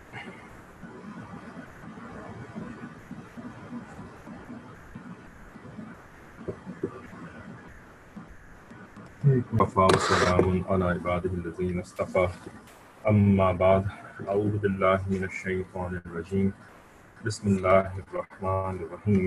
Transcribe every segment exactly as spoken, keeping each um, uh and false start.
وفا وسلام علی عبادہ الذین اصطفیٰ اما بعد اعوذ باللہ من الشیطان الرجیم بسم اللہ الرحمن الرحیم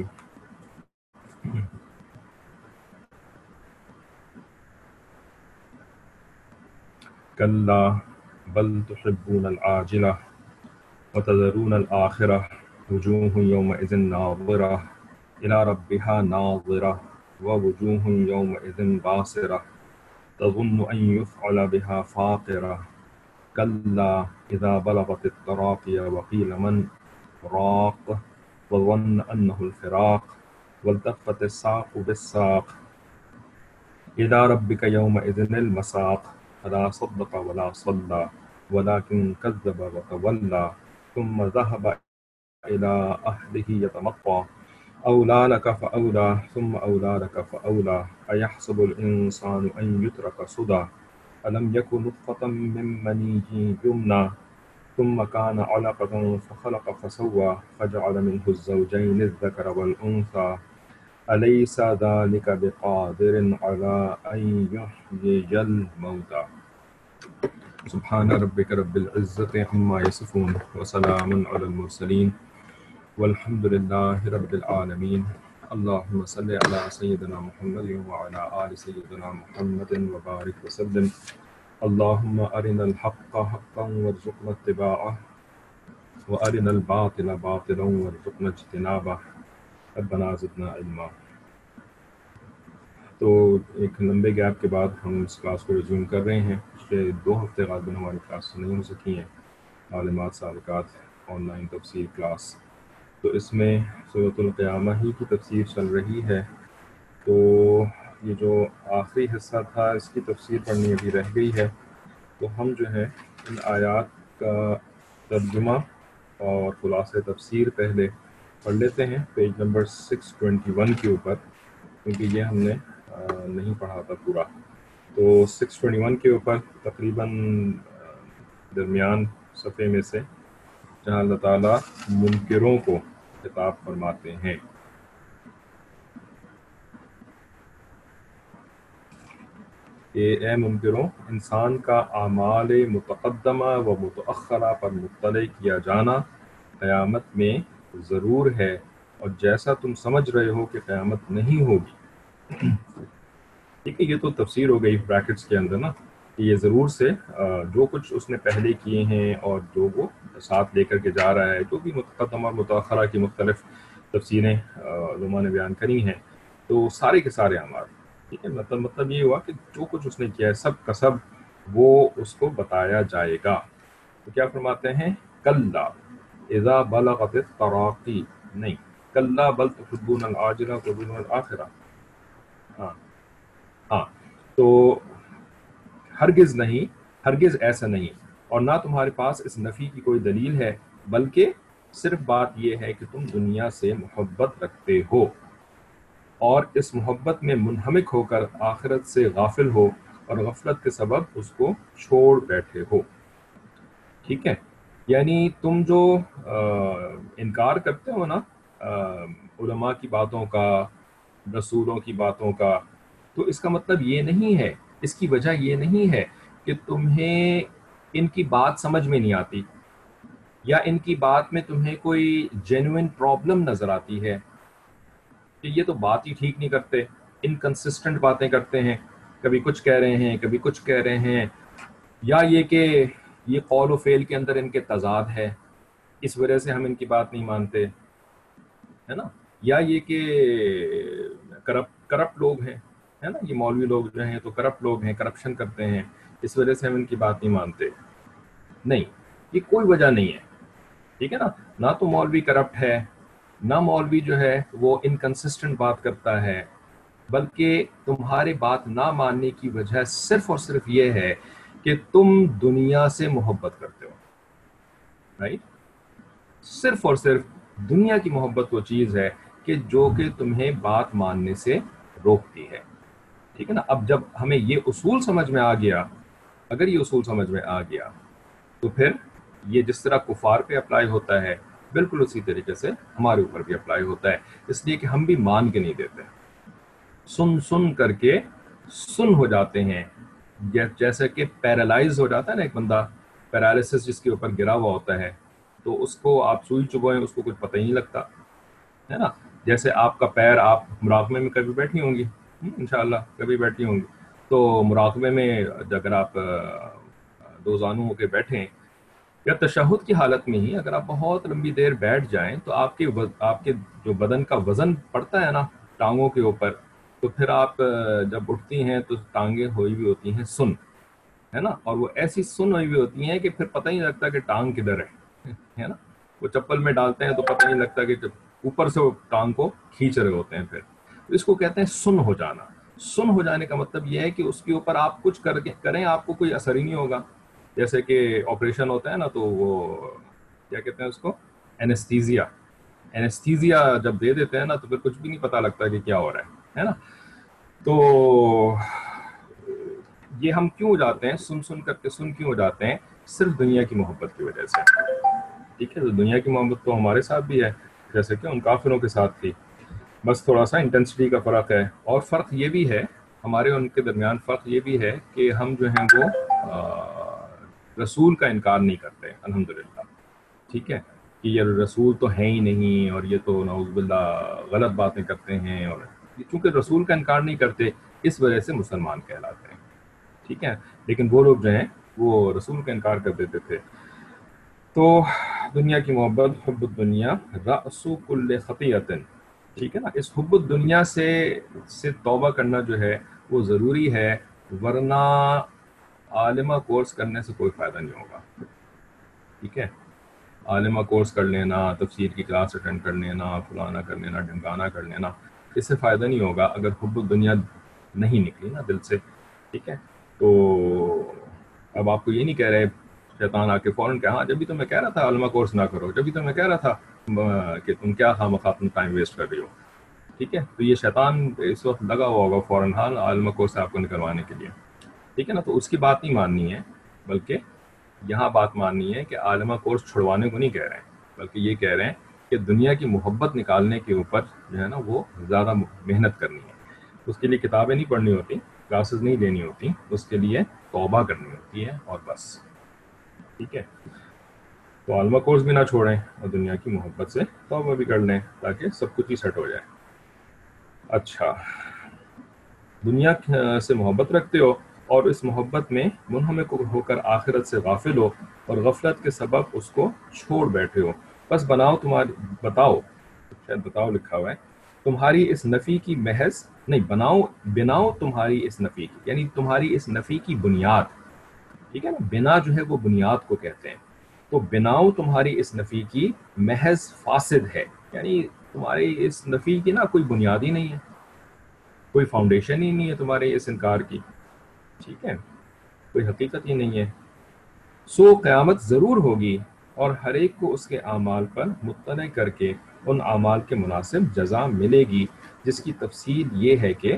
کلا بل تحبون العاجلہ وتذرون الآخرہ وجوہ یومئذ ناظرہ الی ربہا ناظرہ ووجوہ یومئذ باسرہ تظن ان یفعل بها فاقرہ کلا اذا بلغت التراقی وقیل من راق وظن انہ الفراق والتفت الساق بالساق الی ربک یومئذ المساق فلا صدق ولا صلى ولكن كذب وتولى ثم ذهب إلى أهله يتمطى أولى لك فأولى ثم أولى لك فأولى أيحسب الإنسان أن يترك سدى ألم يكن نطفة من مني يمنى ثم كان علقة فخلق فسوى فجعل منه الزوجين الذكر والأنثى أليس ذلك بقادر على أن يحيي الموتى سبحان ربك رب العزة عما يصفون وسلام على المرسلين والحمد لله رب العالمين اللهم صل على سيدنا محمد وعلى آل سيدنا محمد وبارك وسلم اللهم أرنا الحق حقا وارزقنا اتباعه وأرنا الباطل باطلا وارزقنا اجتنابه ربنا زدنا علما۔ تو ایک لمبے گیپ کے بعد ہم اس کلاس کو ریزیوم کر رہے ہیں۔ پچھلے دو ہفتے غالباً ہماری کلاس نہیں ہو سکی ہیں، عالمات سابقات آن لائن تفسیر کلاس، تو اس میں سورۃ القیامہ ہی کی تفسیر چل رہی ہے۔ تو یہ جو آخری حصہ تھا اس کی تفسیر پڑھنی ابھی رہ گئی ہے، تو ہم جو ہے ان آیات کا ترجمہ اور خلاصہ تفسیر پہلے پڑھ لیتے ہیں page number six twenty one کے اوپر، کیونکہ یہ ہم نے نہیں پڑھا تھا پورا۔ تو سکس ٹوینٹی ون کے اوپر تقریباً درمیان صفحے میں سے جہاں اللہ تعالیٰ منکروں کو خطاب فرماتے ہیں، کہ اے منکروں، انسان کا اعمال متقدمہ و متأخرہ پر مطلع کیا جانا قیامت میں ضرور ہے، اور جیسا تم سمجھ رہے ہو کہ قیامت نہیں ہوگی۔ ٹھیک ہے، یہ تو تفسیر ہو گئی بریکٹس کے اندر نا، کہ یہ ضرور سے جو کچھ اس نے پہلے کیے ہیں اور جو وہ ساتھ لے کر کے جا رہا ہے، جو بھی متقدمہ اور متأخرہ کی مختلف تفسیریں علماء نے بیان کری ہیں، تو سارے کے سارے اعمال، ٹھیک ہے، مطلب مطلب یہ ہوا کہ جو کچھ اس نے کیا ہے سب کا سب وہ اس کو بتایا جائے گا۔ تو کیا فرماتے ہیں؟ کلا اذا بلغت التراقی، نہیں، کلا بل تحبون العاجلہ وتذرون الآخرہ۔ ہاں ہاں تو ہرگز نہیں، ہرگز ایسا نہیں، اور نہ تمہارے پاس اس نفی کی کوئی دلیل ہے، بلکہ صرف بات یہ ہے کہ تم دنیا سے محبت رکھتے ہو اور اس محبت میں منہمک ہو کر آخرت سے غافل ہو اور غفلت کے سبب اس کو چھوڑ بیٹھے ہو۔ ٹھیک ہے، یعنی تم جو انکار کرتے ہو نا علماء کی باتوں کا، رسولوں کی باتوں کا، تو اس کا مطلب یہ نہیں ہے، اس کی وجہ یہ نہیں ہے کہ تمہیں ان کی بات سمجھ میں نہیں آتی، یا ان کی بات میں تمہیں کوئی جینوئن پرابلم نظر آتی ہے، کہ یہ تو بات ہی ٹھیک نہیں کرتے، انکنسسٹنٹ باتیں کرتے ہیں، کبھی کچھ کہہ رہے ہیں کبھی کچھ کہہ رہے ہیں، یا یہ کہ یہ قول و فعل کے اندر ان کے تضاد ہے، اس وجہ سے ہم ان کی بات نہیں مانتے، ہے نا، یا یہ کہ کرپٹ کرپٹ لوگ ہیں، ہے نا، یہ مولوی لوگ جو ہیں تو کرپٹ لوگ ہیں، کرپشن کرتے ہیں، اس وجہ سے ہم ان کی بات نہیں مانتے۔ نہیں، یہ کوئی وجہ نہیں ہے، ٹھیک ہے نا، نہ تو مولوی کرپٹ ہے، نہ مولوی جو ہے وہ انکنسسٹنٹ بات کرتا ہے، بلکہ تمہارے بات نہ ماننے کی وجہ صرف اور صرف یہ ہے کہ تم دنیا سے محبت کرتے ہو، رائٹ؟ صرف اور صرف دنیا کی محبت وہ چیز ہے کہ جو کہ تمہیں بات ماننے سے روکتی ہے، ٹھیک ہے نا۔ اب جب ہمیں یہ اصول سمجھ میں آ گیا، اگر یہ اصول سمجھ میں آ گیا تو پھر یہ جس طرح کفار پہ اپلائی ہوتا ہے بالکل اسی طریقے سے ہمارے اوپر بھی اپلائی ہوتا ہے، اس لیے کہ ہم بھی مان کے نہیں دیتے، سن سن کر کے سن ہو جاتے ہیں. جیسے کہ پیرالائز ہو جاتا ہے نا ایک بندہ، پیرالسس جس کے اوپر گرا ہوا ہوتا ہے، تو اس کو آپ سوئی چبھوئیں اس کو کچھ پتہ ہی نہیں لگتا ہے نا. جیسے آپ کا پیر، آپ مراقبے میں کبھی بیٹھی ہوں گی انشاءاللہ، کبھی بیٹھی ہوں گی، تو مراقبے میں اگر آپ دو زانو ہو کے بیٹھیں یا تشہد کی حالت میں ہی اگر آپ بہت لمبی دیر بیٹھ جائیں تو آپ کے آپ کے جو بدن کا وزن پڑتا ہے نا ٹانگوں کے اوپر، تو پھر آپ جب اٹھتی ہیں تو ٹانگیں ہوئی بھی ہوتی ہیں سن، ہے نا، اور وہ ایسی سن ہوئی بھی ہوتی ہیں کہ پھر پتہ ہی نہیں لگتا کہ ٹانگ کدھر ہے ہے نا. وہ چپل میں ڈالتے ہیں تو پتہ نہیں لگتا کہ اوپر سے وہ ٹانگ کو کھینچ رہے ہوتے ہیں. پھر تو اس کو کہتے ہیں سن ہو جانا. سن ہو جانے کا مطلب یہ ہے کہ اس کے اوپر آپ کچھ کر کے کریں آپ کو کوئی اثر ہی نہیں ہوگا. جیسے کہ آپریشن ہوتا ہے نا تو وہ کیا کہتے ہیں اس کو، اینستھیزیا. اینستھیزیا جب دے دیتے ہیں نا تو پھر کچھ بھی نہیں پتہ لگتا کہ کیا ہو رہا ہے ہے نا. تو یہ ہم کیوں ہو جاتے ہیں، سن سن کر کے سن کیوں ہو جاتے ہیں؟ صرف دنیا کی محبت کی وجہ سے. ٹھیک ہے، تو دنیا کی محبت تو ہمارے ساتھ بھی ہے جیسے کہ ان کافروں کے ساتھ تھی، بس تھوڑا سا انٹینسٹی کا فرق ہے. اور فرق یہ بھی ہے ہمارے ان کے درمیان، فرق یہ بھی ہے کہ ہم جو ہیں وہ رسول کا انکار نہیں کرتے الحمدللہ. ٹھیک ہے، کہ یہ رسول تو ہے ہی نہیں اور یہ تو نعوذ باللہ غلط باتیں کرتے ہیں، اور چونکہ رسول کا انکار نہیں کرتے اس وجہ سے مسلمان کہلاتے ہیں. ٹھیک ہے، لیکن وہ لوگ جو ہیں وہ رسول کا انکار کر دیتے تھے. تو دنیا کی محبت، حب الدنیا رأس کل خطیئۃ. ٹھیک ہے نا، اس حب الدنیا سے سے توبہ کرنا جو ہے وہ ضروری ہے، ورنہ عالمہ کورس کرنے سے کوئی فائدہ نہیں ہوگا. ٹھیک ہے، عالمہ کورس کر لینا، تفسیر کی کلاس اٹینڈ کر لینا، فلانا کر لینا، ڈھمکانا کر لینا، اس سے فائدہ نہیں ہوگا اگر حب الدنیا نہیں نکلی نا دل سے. ٹھیک ہے، تو اب آپ کو یہ نہیں کہہ رہے شیطان آ کے فوراً کہ ہاں جبھی تو میں کہہ رہا تھا عالمہ کورس نہ کرو، جبھی تو میں کہہ رہا تھا کہ تم کیا خواہ مخواہ تم ٹائم ویسٹ کر رہی ہو. ٹھیک ہے، تو یہ شیطان اس وقت لگا ہوا ہوگا فوراً حال عالمہ کورس آپ کو نکلوانے کے لیے. ٹھیک ہے نا، تو اس کی بات نہیں ماننی ہے، بلکہ یہاں بات ماننی ہے کہ عالمہ کورس چھڑوانے کو نہیں کہہ رہے ہیں، بلکہ یہ کہہ رہے ہیں کہ دنیا کی محبت نکالنے کے اوپر جو ہے نا وہ زیادہ محنت کرنی ہے. اس کے لیے کتابیں نہیں پڑھنی ہوتی، کلاسز نہیں لینی ہوتی، اس کے لیے توبہ کرنی ہوتی ہے اور بس. ٹھیک ہے، تو عالمہ کورس بھی نہ چھوڑیں اور دنیا کی محبت سے توبہ بھی کر لیں تاکہ سب کچھ ہی سیٹ ہو جائے. اچھا، دنیا سے محبت رکھتے ہو اور اس محبت میں منہمک ہو کر آخرت سے غافل ہو اور غفلت کے سبب اس کو چھوڑ بیٹھے ہو. بس بناؤ تمہاری بتاؤ شاید بتاؤ لکھا ہوا ہے، تمہاری اس نفی کی محض نہیں بناؤ بناؤ تمہاری اس نفی کی، یعنی تمہاری اس نفی کی بنیاد. ٹھیک ہے نا، بنا جو ہے وہ بنیاد کو کہتے ہیں. تو بناؤ تمہاری اس نفی کی محض فاسد ہے، یعنی تمہاری اس نفی کی نا کوئی بنیاد ہی نہیں ہے، کوئی فاؤنڈیشن ہی نہیں ہے تمہارے اس انکار کی. ٹھیک ہے، کوئی حقیقت ہی نہیں ہے. سو قیامت ضرور ہوگی اور ہر ایک کو اس کے اعمال پر مطلع کر کے ان اعمال کے مناسب جزا ملے گی، جس کی تفصیل یہ ہے کہ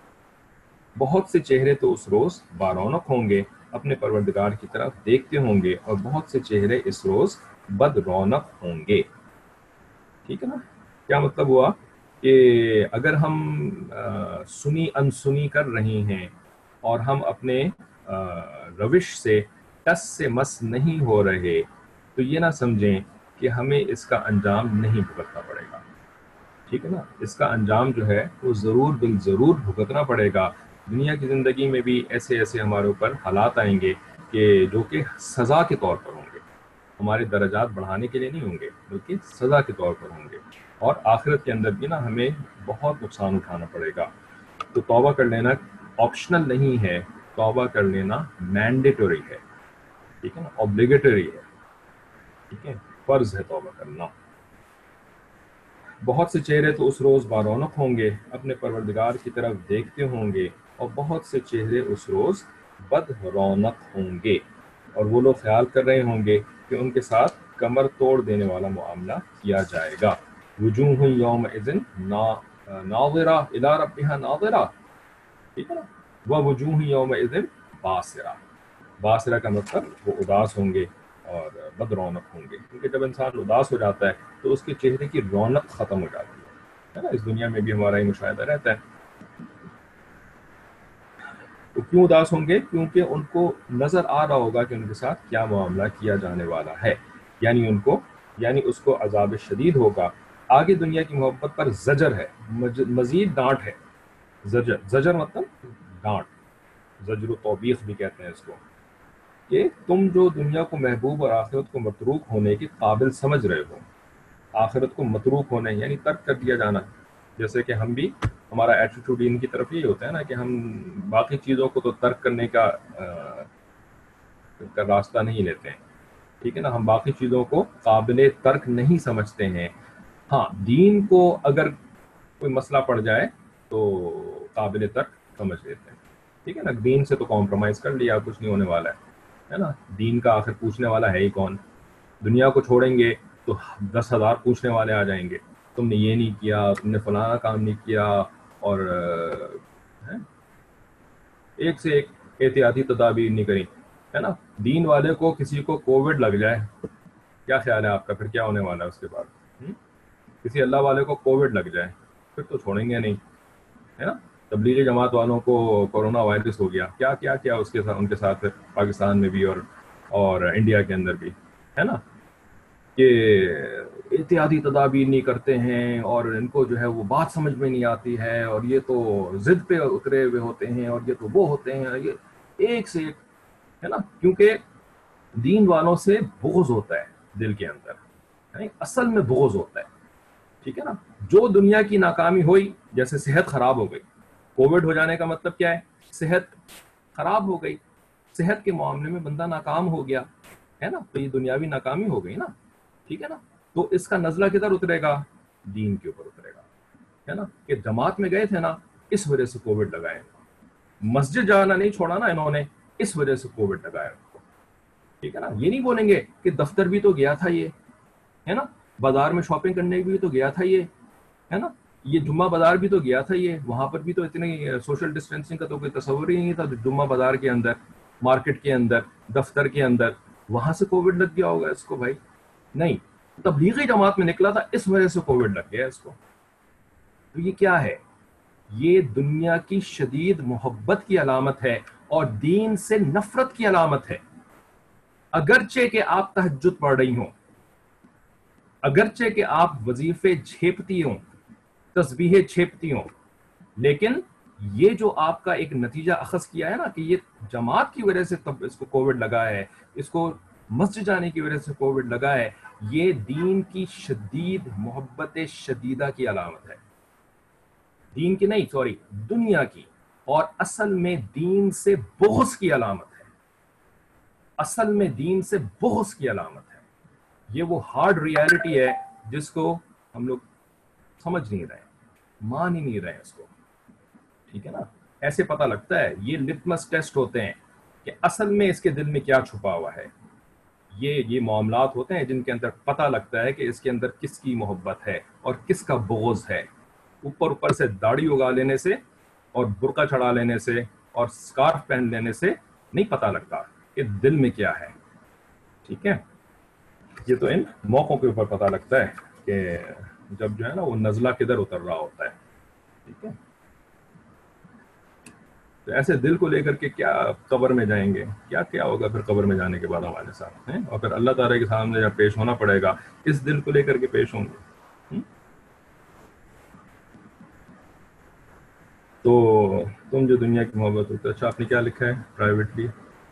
بہت سے چہرے تو اس روز بارونق ہوں گے، اپنے پروردگار کی طرف دیکھتے ہوں گے، اور بہت سے چہرے اس روز بد رونق ہوں گے. ٹھیک ہے نا، کیا مطلب ہوا کہ اگر ہم سنی انسنی کر رہے ہیں اور ہم اپنے روش سے ٹس سے مس نہیں ہو رہے تو یہ نہ سمجھیں کہ ہمیں اس کا انجام نہیں بھگتنا پڑے گا. ٹھیک ہے نا، اس کا انجام جو ہے وہ ضرور بال ضرور بھگتنا پڑے گا. دنیا کی زندگی میں بھی ایسے ایسے ہمارے اوپر حالات آئیں گے کہ جو کہ سزا کے طور پر ہوں گے، ہمارے درجات بڑھانے کے لیے نہیں ہوں گے بلکہ سزا کے طور پر ہوں گے. اور آخرت کے اندر بھی نا ہمیں بہت نقصان اٹھانا پڑے گا. تو توبہ کر لینا آپشنل نہیں ہے، توبہ کر لینا مینڈیٹوری ہے. ٹھیک ہے نا، اوبلیگیٹری ہے. ٹھیک ہے، فرض ہے توبہ کرنا. بہت سے چہرے تو اس روز بارونق ہوں گے، اپنے پروردگار کی طرف دیکھتے ہوں گے، اور بہت سے چہرے اس روز بد رونق ہوں گے، اور وہ لوگ خیال کر رہے ہوں گے کہ ان کے ساتھ کمر توڑ دینے والا معاملہ کیا جائے گا. وجوہ یومئذ ناظرہ الی ربہا ناظرہ. ٹھیک ہے نا، ووجوہ یومئذ باسرہ. باسرہ کا مطلب وہ اداس ہوں گے اور بد رونق ہوں گے، کیونکہ جب انسان اداس ہو جاتا ہے تو اس کے چہرے کی رونق ختم ہو جاتی ہے نا. اس دنیا میں بھی ہمارا یہ مشاہدہ رہتا ہے. تو کیوں اداس ہوں گے؟ کیونکہ ان کو نظر آ رہا ہوگا کہ ان کے ساتھ کیا معاملہ کیا جانے والا ہے، یعنی ان کو یعنی اس کو عذاب شدید ہوگا. آگے دنیا کی محبت پر زجر ہے، مزید ڈانٹ ہے. زجر زجر مطلب ڈانٹ، زجر و توبیخ بھی کہتے ہیں اس کو، کہ تم جو دنیا کو محبوب اور آخرت کو متروک ہونے کے قابل سمجھ رہے ہو. آخرت کو متروک ہونے یعنی ترک کر دیا جانا. جیسے کہ ہم بھی، ہمارا ایٹیٹیوڈ ان کی طرف یہ ہوتا ہے نا کہ ہم باقی چیزوں کو تو ترک کرنے کا کا راستہ نہیں لیتے ہیں، ٹھیک ہے نا. ہم باقی چیزوں کو قابل ترک نہیں سمجھتے ہیں. ہاں، دین کو اگر کوئی مسئلہ پڑ جائے تو قابل ترک سمجھ لیتے ہیں، ٹھیک ہے نا. دین سے تو کمپرومائز کر لیا، کچھ نہیں ہونے والا ہے ہے نا. دین کا آخر پوچھنے والا ہے ہی کون؟ دنیا کو چھوڑیں گے تو دس ہزار پوچھنے والے آ جائیں گے، تم نے یہ نہیں کیا، تم نے فلانا کام نہیں کیا، اور ایک سے ایک احتیاطی تدابیر نہیں کری، ہے نا. دین والے کو کسی کو کووڈ لگ جائے، کیا خیال ہے آپ کا؟ پھر کیا ہونے والا ہے اس کے بعد؟ کسی اللہ والے کو کووڈ لگ جائے پھر تو چھوڑیں گے نہیں، ہے نا. تبلیغی جماعت والوں کو کورونا وائرس ہو گیا، کیا کیا کیا اس کے ساتھ، ان کے ساتھ پاکستان میں بھی اور اور انڈیا کے اندر بھی، ہے نا. کہ احتیاطی تدابیر نہیں کرتے ہیں اور ان کو جو ہے وہ بات سمجھ میں نہیں آتی ہے، اور یہ تو ضد پہ اترے ہوئے ہوتے ہیں، اور یہ تو وہ ہوتے ہیں، یہ ایک سے ایک، ہے نا. کیونکہ دین والوں سے بغض ہوتا ہے دل کے اندر، یعنی اصل میں بغض ہوتا ہے، ٹھیک ہے نا. جو دنیا کی ناکامی ہوئی، جیسے صحت خراب ہو گئی، کووڈ ہو جانے کا مطلب کیا ہے؟ صحت خراب ہو گئی، صحت کے معاملے میں بندہ ناکام ہو گیا، ہے نا. تو یہ دنیاوی ناکامی ہو گئی نا، ٹھیک ہے نا. تو اس کا نزلہ کدھر اترے گا؟ دین کے اوپر اترے گا، ہے نا. کہ جماعت میں گئے تھے نا، اس وجہ سے کووڈ لگائے. مسجد جانا نہیں چھوڑا نا انہوں نے، اس وجہ سے کووڈ لگایا ان کو، ٹھیک ہے نا. یہ نہیں بولیں گے کہ دفتر بھی تو گیا تھا یہ، ہے نا. بازار میں شاپنگ کرنے بھی تو گیا تھا یہ، ہے نا. یہ جمعہ بازار بھی تو گیا تھا یہ، وہاں پر بھی تو اتنی سوشل ڈسٹینسنگ کا تو کوئی تصور ہی نہیں تھا. جمعہ بازار کے اندر، مارکیٹ کے اندر، دفتر کے اندر، وہاں سے کووڈ لگ گیا ہوگا اس کو؟ بھائی نہیں، تبلیغی جماعت میں نکلا تھا اس وجہ سے کووڈ لگ گیا اس کو. تو یہ کیا ہے؟ یہ دنیا کی شدید محبت کی علامت ہے اور دین سے نفرت کی علامت ہے. اگرچہ کہ آپ تہجد پڑھ رہی ہوں، اگرچہ کہ آپ وظیفے جھیپتی ہوں، تسبیحیں چھیپتی ہوں، لیکن یہ جو آپ کا ایک نتیجہ اخذ کیا ہے نا کہ یہ جماعت کی وجہ سے تب اس کو کووڈ لگا ہے، اس کو مسجد جانے کی وجہ سے کووڈ لگا ہے، یہ دین کی شدید محبت شدیدہ کی علامت ہے. دین کی نہیں، سوری، دنیا کی، اور اصل میں دین سے بغض کی علامت ہے. اصل میں دین سے بغض کی علامت ہے. یہ وہ ہارڈ ریالٹی ہے جس کو ہم لوگ سمجھ نہیں رہے، مان ہی نہیں رہے اس کو، ٹھیک ہے نا. ایسے پتہ لگتا ہے، یہ لٹمس ٹیسٹ ہوتے ہیں کہ اصل میں اس کے دل میں کیا چھپا ہوا ہے. یہ یہ معاملات ہوتے ہیں جن کے اندر پتہ لگتا ہے کہ اس کے اندر کس کی محبت ہے اور کس کا بغض ہے. اوپر اوپر سے داڑھی اگا لینے سے اور برقع چڑھا لینے سے اور سکارف پہن لینے سے نہیں پتہ لگتا کہ دل میں کیا ہے، ٹھیک ہے. یہ تو ان موقعوں کے اوپر پتہ لگتا ہے کہ جب جو ہے نا وہ نزلہ کدھر اتر رہا ہوتا ہے، ٹھیک ہے. تو ایسے دل کو لے کر کے کیا قبر میں جائیں گے؟ کیا کیا ہوگا پھر قبر میں جانے کے بعد ہمارے ساتھ ہیں؟ اور پھر اللہ تعالیٰ کے سامنے جب پیش ہونا پڑے گا، اس دل کو لے کر کے پیش ہوں گے. تو تم جو دنیا کی محبت ہوتی ہے. اچھا، آپ نے کیا لکھا ہے پرائیویٹلی؟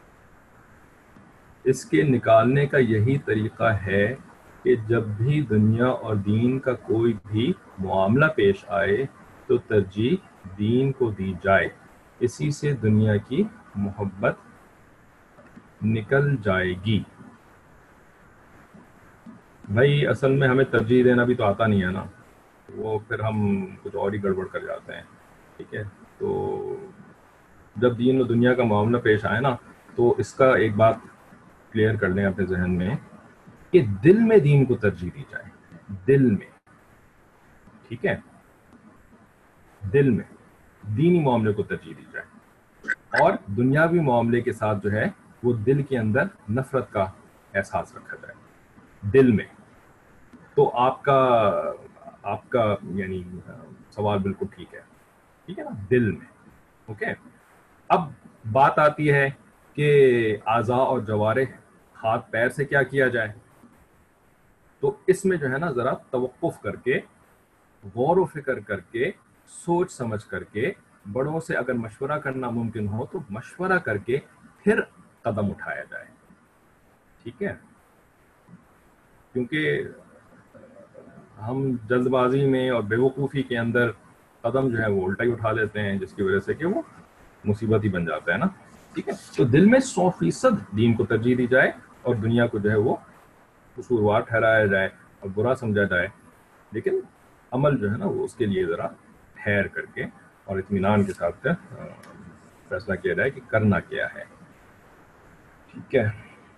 اس کے نکالنے کا یہی طریقہ ہے کہ جب بھی دنیا اور دین کا کوئی بھی معاملہ پیش آئے تو ترجیح دین کو دی جائے، اسی سے دنیا کی محبت نکل جائے گی. بھائی اصل میں ہمیں ترجیح دینا بھی تو آتا نہیں ہے نا، وہ پھر ہم کچھ اور ہی گڑبڑ کر جاتے ہیں، ٹھیک ہے. تو جب دین و دنیا کا معاملہ پیش آئے نا تو اس کا ایک بات کلیئر کر لیں اپنے ذہن میں کہ دل میں دین کو ترجیح دی جائے، دل میں، ٹھیک ہے، دل میں دینی معاملے کو ترجیح دی جائے، اور دنیاوی معاملے کے ساتھ جو ہے وہ دل کے اندر نفرت کا احساس رکھا جائے دل میں. تو آپ کا آپ کا یعنی سوال بالکل ٹھیک ہے, ٹھیک ہے نا, دل میں. اوکے, اب بات آتی ہے کہ اعضاء اور جوارح, ہاتھ پیر سے کیا کیا جائے. تو اس میں جو ہے نا ذرا توقف کر کے, غور و فکر کر کے, سوچ سمجھ کر کے, بڑوں سے اگر مشورہ کرنا ممکن ہو تو مشورہ کر کے پھر قدم اٹھایا جائے. ٹھیک ہے, کیونکہ ہم جلد بازی میں اور بے وقوفی کے اندر قدم جو ہے وہ الٹا ہی اٹھا لیتے ہیں, جس کی وجہ سے کہ وہ مصیبت ہی بن جاتا ہے نا. ٹھیک ہے, تو دل میں سو فیصد دین کو ترجیح دی جائے اور دنیا کو جو ہے وہ قصوروار ٹھہرایا جائے اور برا سمجھا جائے, لیکن عمل جو ہے نا وہ اس کے لیے ذرا ٹھہر کر کے اور اطمینان کے ساتھ فیصلہ کیا جائے کہ کرنا کیا ہے. ٹھیک ہے,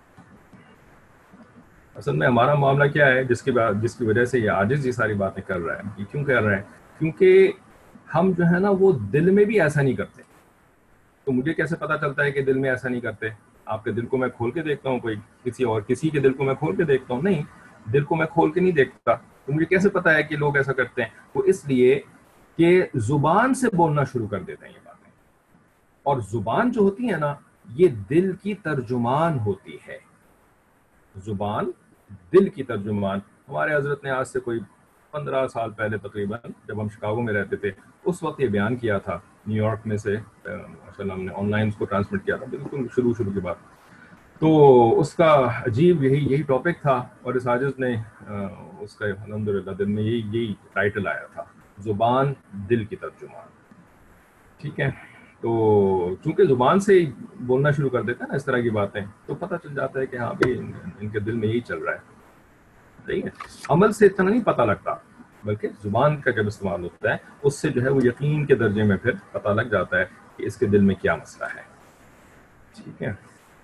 اصل میں ہمارا معاملہ کیا ہے جس کی جس کی وجہ سے یہ عاجز یہ ساری باتیں کر رہا ہے, یہ کیوں کر رہے ہیں, کیونکہ ہم جو ہے نا وہ دل میں بھی ایسا نہیں کرتے. تو مجھے کیسے پتا چلتا ہے کہ دل میں ایسا نہیں کرتے؟ آپ کے دل کو میں کھول کے دیکھتا ہوں, کوئی کسی اور کسی کے دل کو میں کھول کے دیکھتا ہوں؟ نہیں, دل کو میں کھول کے نہیں دیکھتا. تو مجھے کیسے پتا ہے کہ لوگ ایسا کرتے ہیں؟ وہ اس لیے کہ زبان سے بولنا شروع کر دیتے ہیں یہ باتیں, اور زبان جو ہوتی ہے نا یہ دل کی ترجمان ہوتی ہے. زبان دل کی ترجمان. ہمارے حضرت نے آج سے کوئی پندرہ سال پہلے تقریباً, جب ہم شکاگو میں رہتے تھے, اس وقت یہ بیان کیا تھا نیو یارک میں سے, ماشاء اللہ ہم نے آن لائن اس کو ٹرانسمٹ کیا تھا بالکل شروع شروع کی بات. تو اس کا عجیب یہی یہی ٹاپک تھا, اور اس عاجز نے اس کا الحمدللہ دل میں یہی یہی ٹائٹل آیا تھا, زبان دل کی ترجمان. ٹھیک ہے, تو چونکہ زبان سے ہی بولنا شروع کر دیتے ہیں نا اس طرح کی باتیں, تو پتہ چل جاتا ہے کہ ہاں بھائی ان کے دل میں یہی چل رہا ہے. صحیح ہے, عمل سے اتنا نہیں پتہ لگتا, بلکہ زبان کا جب استعمال ہوتا ہے اس سے جو ہے وہ یقین کے درجے میں پھر پتہ لگ جاتا ہے کہ اس کے دل میں کیا مسئلہ ہے. ٹھیک ہے,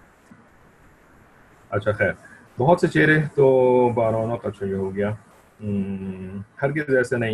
اچھا خیر, بہت سے چہرے تو بارونہ اچھا یہ ہو گیا. ہرگز ایسا نہیں,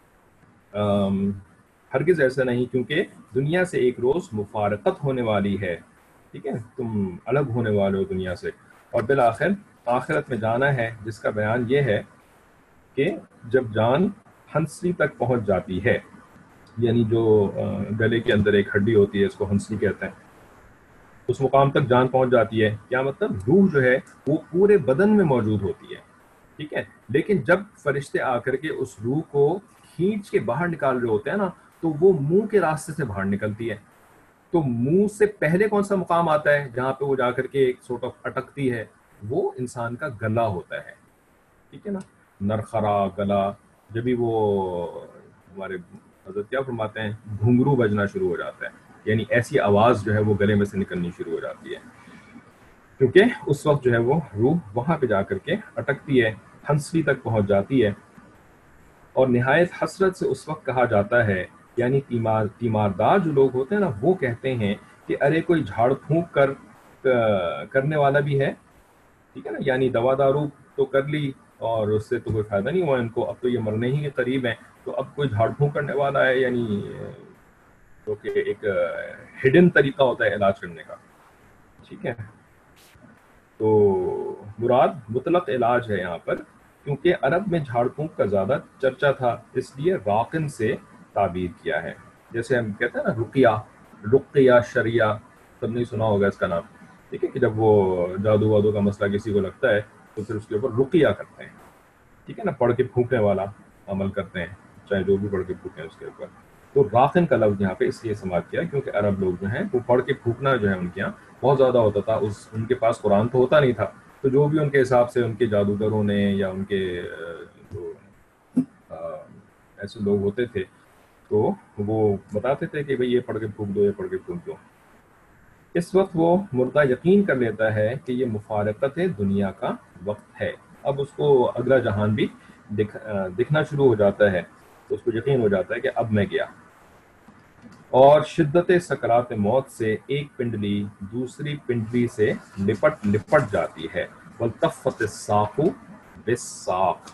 ہرگز ایسا نہیں, کیونکہ دنیا سے ایک روز مفارقت ہونے والی ہے. ٹھیک ہے, تم الگ ہونے والے ہو دنیا سے, اور بالآخر آخرت میں جانا ہے, جس کا بیان یہ ہے کہ جب جان ہنسلی تک پہنچ جاتی ہے, یعنی جو گلے کے اندر ایک ہڈی ہوتی ہے اس کو ہنسلی کہتے ہیں, اس مقام تک جان پہنچ جاتی ہے. کیا مطلب؟ روح جو ہے وہ پورے بدن میں موجود ہوتی ہے. ٹھیک ہے, لیکن جب فرشتے آ کر کے اس روح کو کھینچ کے باہر نکال رہے ہوتے ہیں نا, تو وہ منہ کے راستے سے باہر نکلتی ہے. تو منہ سے پہلے کون سا مقام آتا ہے جہاں پہ وہ جا کر کے ایک سورٹ آف اٹکتی ہے؟ وہ انسان کا گلا ہوتا ہے. ٹھیک ہے نا, نرخرا گلا. جبھی وہ ہمارے حضرت کیا فرماتے ہیں, گھنگرو بجنا شروع ہو جاتا ہے, یعنی ایسی آواز جو ہے وہ گلے میں سے نکلنی شروع ہو جاتی ہے, کیونکہ اس وقت جو ہے وہ روح وہاں پہ جا کر کے اٹکتی ہے, ہنسلی تک پہنچ جاتی ہے. اور نہایت حسرت سے اس وقت کہا جاتا ہے, یعنی تیمار تیماردار جو لوگ ہوتے ہیں نا وہ کہتے ہیں کہ ارے کوئی جھاڑ پھونک کر کرنے والا بھی ہے. ٹھیک ہے نا, یعنی دوا دارو تو کر لی اور اس سے تو کوئی فائدہ نہیں ہوا ان کو, اب تو یہ مرنے ہی کے قریب ہیں, تو اب کوئی جھاڑ پھونک کرنے والا ہے, یعنی جو کہ ایک ہڈن طریقہ ہوتا ہے علاج کرنے کا. ٹھیک ہے, تو مراد مطلق علاج ہے یہاں پر, کیونکہ عرب میں جھاڑ پھونک کا زیادہ چرچا تھا, اس لیے راقن سے تعبیر کیا ہے. جیسے ہم کہتے ہیں نا رقیہ, رقیہ شریعہ, سب نے سنا ہوگا اس کا نام. ٹھیک ہے, کہ جب وہ جادو وادو کا مسئلہ کسی کو لگتا ہے تو پھر اس کے اوپر رقیہ کرتے ہیں. ٹھیک ہے نا, پڑھ کے پھونکنے والا عمل کرتے ہیں, چاہے جو بھی پڑھ کے پھونکیں اس کے اوپر. تو راقن کا لفظ یہاں پہ اس لیے استعمال کیا کیونکہ عرب لوگ جو ہیں وہ پڑھ کے پھونکنا جو ہے ان کے یہاں بہت زیادہ ہوتا تھا. اس ان کے پاس قرآن تو ہوتا نہیں تھا, تو جو بھی ان کے حساب سے ان کے جادوگروں نے یا ان کے جو ایسے لوگ ہوتے تھے تو وہ بتاتے تھے کہ بھئی یہ پڑھ کے پھونک دو, یہ پڑھ کے پھونک دو. اس وقت وہ مردہ یقین کر لیتا ہے کہ یہ مفارقت دنیا کا وقت ہے. اب اس کو اگلا جہان بھی دکھ, دکھنا شروع ہو جاتا ہے, تو اس کو یقین ہو جاتا ہے کہ اب میں گیا. اور شدت سکرات موت سے ایک پنڈلی دوسری پنڈلی سے لپٹ لپٹ جاتی ہے. والتفت الساق بالساق,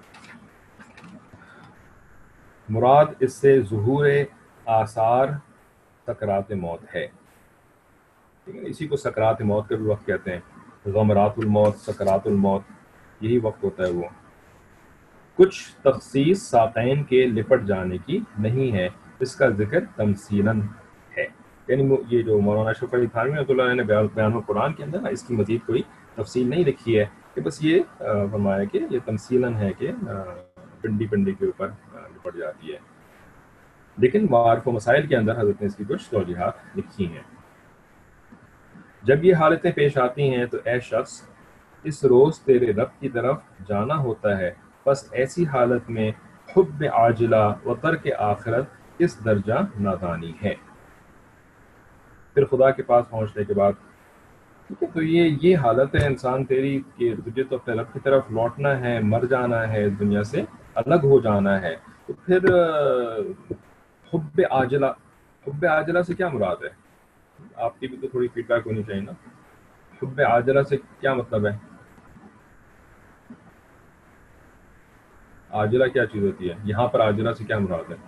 مراد اس سے ظہور آثار سکرات موت ہے. ٹھیک ہے, اسی کو سکرات موت کا بھی وقت کہتے ہیں. غمرات الموت، سکرات الموت، یہی وقت ہوتا ہے وہ. کچھ تخصیص ساقین کے لپٹ جانے کی نہیں ہے، اس کا ذکر تمثیلاً ہے. یعنی یہ جو مولانا اشرف علی تھانوی رحمۃ اللہ علیہ نے بیان بیان القرآن کے اندر نا اس کی مزید کوئی تفصیل نہیں لکھی ہے، کہ بس یہ فرمایا کہ یہ تمثیلاً ہے کہ پنڈی پنڈی کے اوپر لپٹ جاتی ہے. لیکن معارف و مسائل کے اندر حضرت نے اس کی کچھ توجیحات لکھی ہیں. جب یہ حالتیں پیش آتی ہیں تو اے شخص، اس روز تیرے رب کی طرف جانا ہوتا ہے، بس ایسی حالت میں حب عاجلہ و ترک آخرت کس درجہ نادانی ہے. پھر خدا کے پاس پہنچنے کے بعد ٹھیک ہے، تو یہ یہ حالت ہے انسان تیری کہ تجھے تو اپنے رب کی طرف لوٹنا ہے، مر جانا ہے، دنیا سے الگ ہو جانا ہے. تو پھر حب عاجلہ، حب عاجلہ سے کیا مراد ہے؟ آپ کی بھی تو تھوڑی فیڈ بیک ہونی چاہیے نا. حب عاجلہ سے کیا مطلب ہے؟ عاجلہ کیا چیز ہوتی ہے؟ یہاں پر عاجلہ سے کیا مراد ہے؟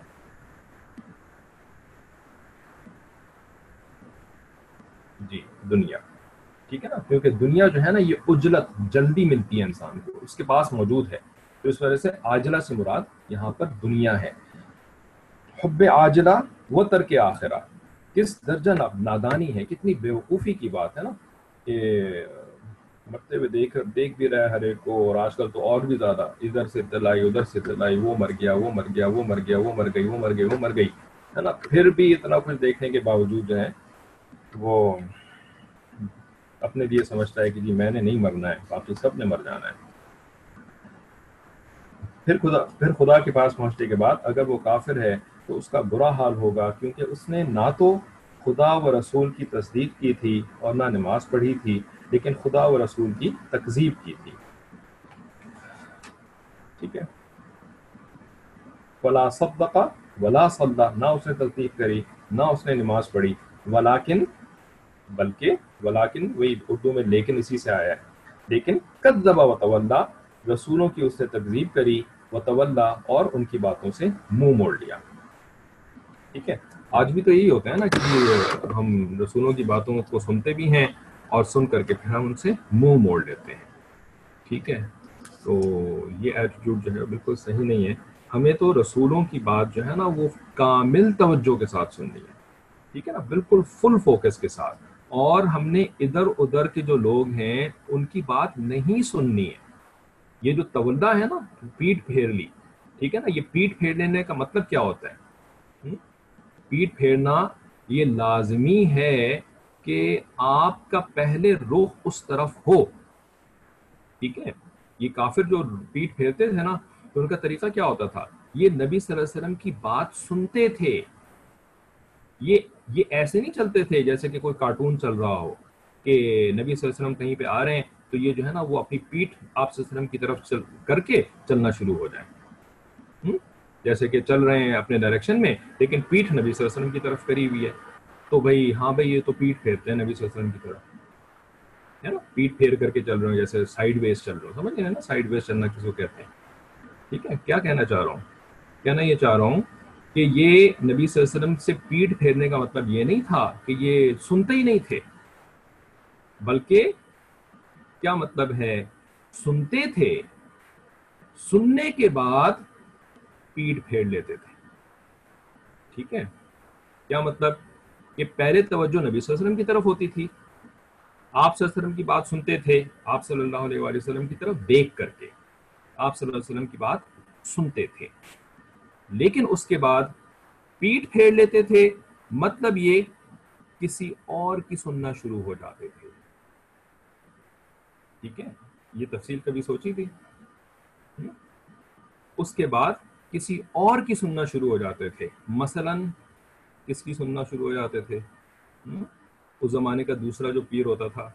جی دنیا. ٹھیک ہے نا، کیونکہ دنیا جو ہے نا یہ عجلت، جلدی ملتی ہے انسان کو، اس کے پاس موجود ہے، تو اس وجہ سے عاجلہ سے مراد یہاں پر دنیا ہے. حب عاجلہ و ترک آخرہ کس درجہ نادانی ہے. کتنی بیوقوفی کی بات ہے نا کہ مرتے ہوئے دیکھ دیکھ بھی رہا ہے ہر ایک کو، اور آج کل تو اور بھی زیادہ، ادھر سے اطلاعی ادھر سے اطلاعی، وہ مر گیا وہ مر گیا وہ مر گیا وہ مر گئی وہ مر گئی وہ مر گئی ہے نا. پھر بھی اتنا کچھ دیکھنے کے باوجود جو ہے وہ اپنے لیے سمجھتا ہے کہ جی میں نے نہیں مرنا ہے، باقی سب نے مر جانا ہے. پھر خدا پھر خدا کے پاس پہنچنے کے بعد اگر وہ کافر ہے تو اس کا برا حال ہوگا، کیونکہ اس نے نہ تو خدا و رسول کی تصدیق کی تھی اور نہ نماز پڑھی تھی، لیکن خدا و رسول کی تکذیب کی تھی. ٹھیک ہے، ولا صدق ولا صلى، نہ اس نے تصدیق کری نہ اس نے نماز پڑھی، ولیکن بلکہ ولیکن وہی اردو میں لیکن اسی سے آیا ہے، لیکن کذب وتولا، رسولوں کی اس نے تکذیب کری، وتولا اور ان کی باتوں سے منہ موڑ لیا. ٹھیک ہے، آج بھی تو یہی ہوتا ہے نا کہ ہم رسولوں کی باتوں کو سنتے بھی ہیں اور سن کر کے پھر ہم ان سے منہ موڑ لیتے ہیں. ٹھیک ہے، تو یہ ایٹیٹیوڈ جو ہے بالکل صحیح نہیں ہے. ہمیں تو رسولوں کی بات جو ہے نا وہ کامل توجہ کے ساتھ سننی ہے. ٹھیک ہے نا، بالکل فل فوکس کے ساتھ. اور ہم نے ادھر ادھر کے جو لوگ ہیں ان کی بات نہیں سننی ہے. یہ جو تولا ہے نا، پیٹ پھیر لی، ٹھیک ہے نا، یہ پیٹ پھیر لینے کا مطلب کیا ہوتا ہے؟ پیٹ پھیرنا یہ لازمی ہے کہ آپ کا پہلے رخ اس طرف ہو. ٹھیک ہے، یہ کافر جو پیٹ پھیرتے تھے نا تو ان کا طریقہ کیا ہوتا تھا؟ یہ نبی صلی اللہ علیہ وسلم کی بات سنتے تھے. یہ یہ ایسے نہیں چلتے تھے جیسے کہ کوئی کارٹون چل رہا ہو کہ نبی صلی اللہ علیہ وسلم کہیں پہ آ رہے ہیں تو یہ جو ہے نا وہ اپنی پیٹھ آپ صلی اللہ علیہ وسلم کی طرف چل کر کے چلنا شروع ہو جائیں، جیسے کہ چل رہے ہیں اپنے ڈائریکشن میں لیکن پیٹھ نبی صلی اللہ علیہ وسلم کی طرف کری ہوئی ہے. تو بھائی ہاں بھائی یہ تو پیٹھ پھیرتے ہیں نبی صلی اللہ علیہ وسلم کی طرف، ہے نا، پیٹ پھیر کر کے چل رہے ہیں جیسے سائیڈ ویز چل رہے ہو. سمجھ گئے نا سائیڈ ویز چلنا کس کو کہتے ہیں؟ ٹھیک ہے، کیا کہنا چاہ رہا ہوں؟ کہنا یہ چاہ رہا ہوں کہ یہ نبی صلی اللہ علیہ وسلم سے پیٹ پھیرنے کا مطلب یہ نہیں تھا کہ یہ سنتے ہی نہیں تھے، بلکہ کیا مطلب ہے؟ سنتے تھے، سننے کے بعد پیٹ پھیر لیتے تھے. ٹھیک ہے، کیا مطلب؟ کہ پہلے توجہ نبی صلی اللہ علیہ وسلم کی طرف ہوتی تھی، آپ صلی اللہ علیہ وسلم کی بات سنتے تھے، آپ صلی اللہ علیہ وآلہ وسلم کی طرف دیکھ کر کے آپ صلی اللہ علیہ وسلم کی بات سنتے تھے، لیکن اس کے بعد پیٹ پھیر لیتے تھے. مطلب یہ کسی اور کی سننا شروع ہو جاتے تھے. ٹھیک ہے، یہ تفصیل کبھی سوچی تھی؟ اس کے بعد کسی اور کی سننا شروع ہو جاتے تھے. مثلا کس کی سننا شروع ہو جاتے تھے؟ اس زمانے کا دوسرا جو پیر ہوتا تھا،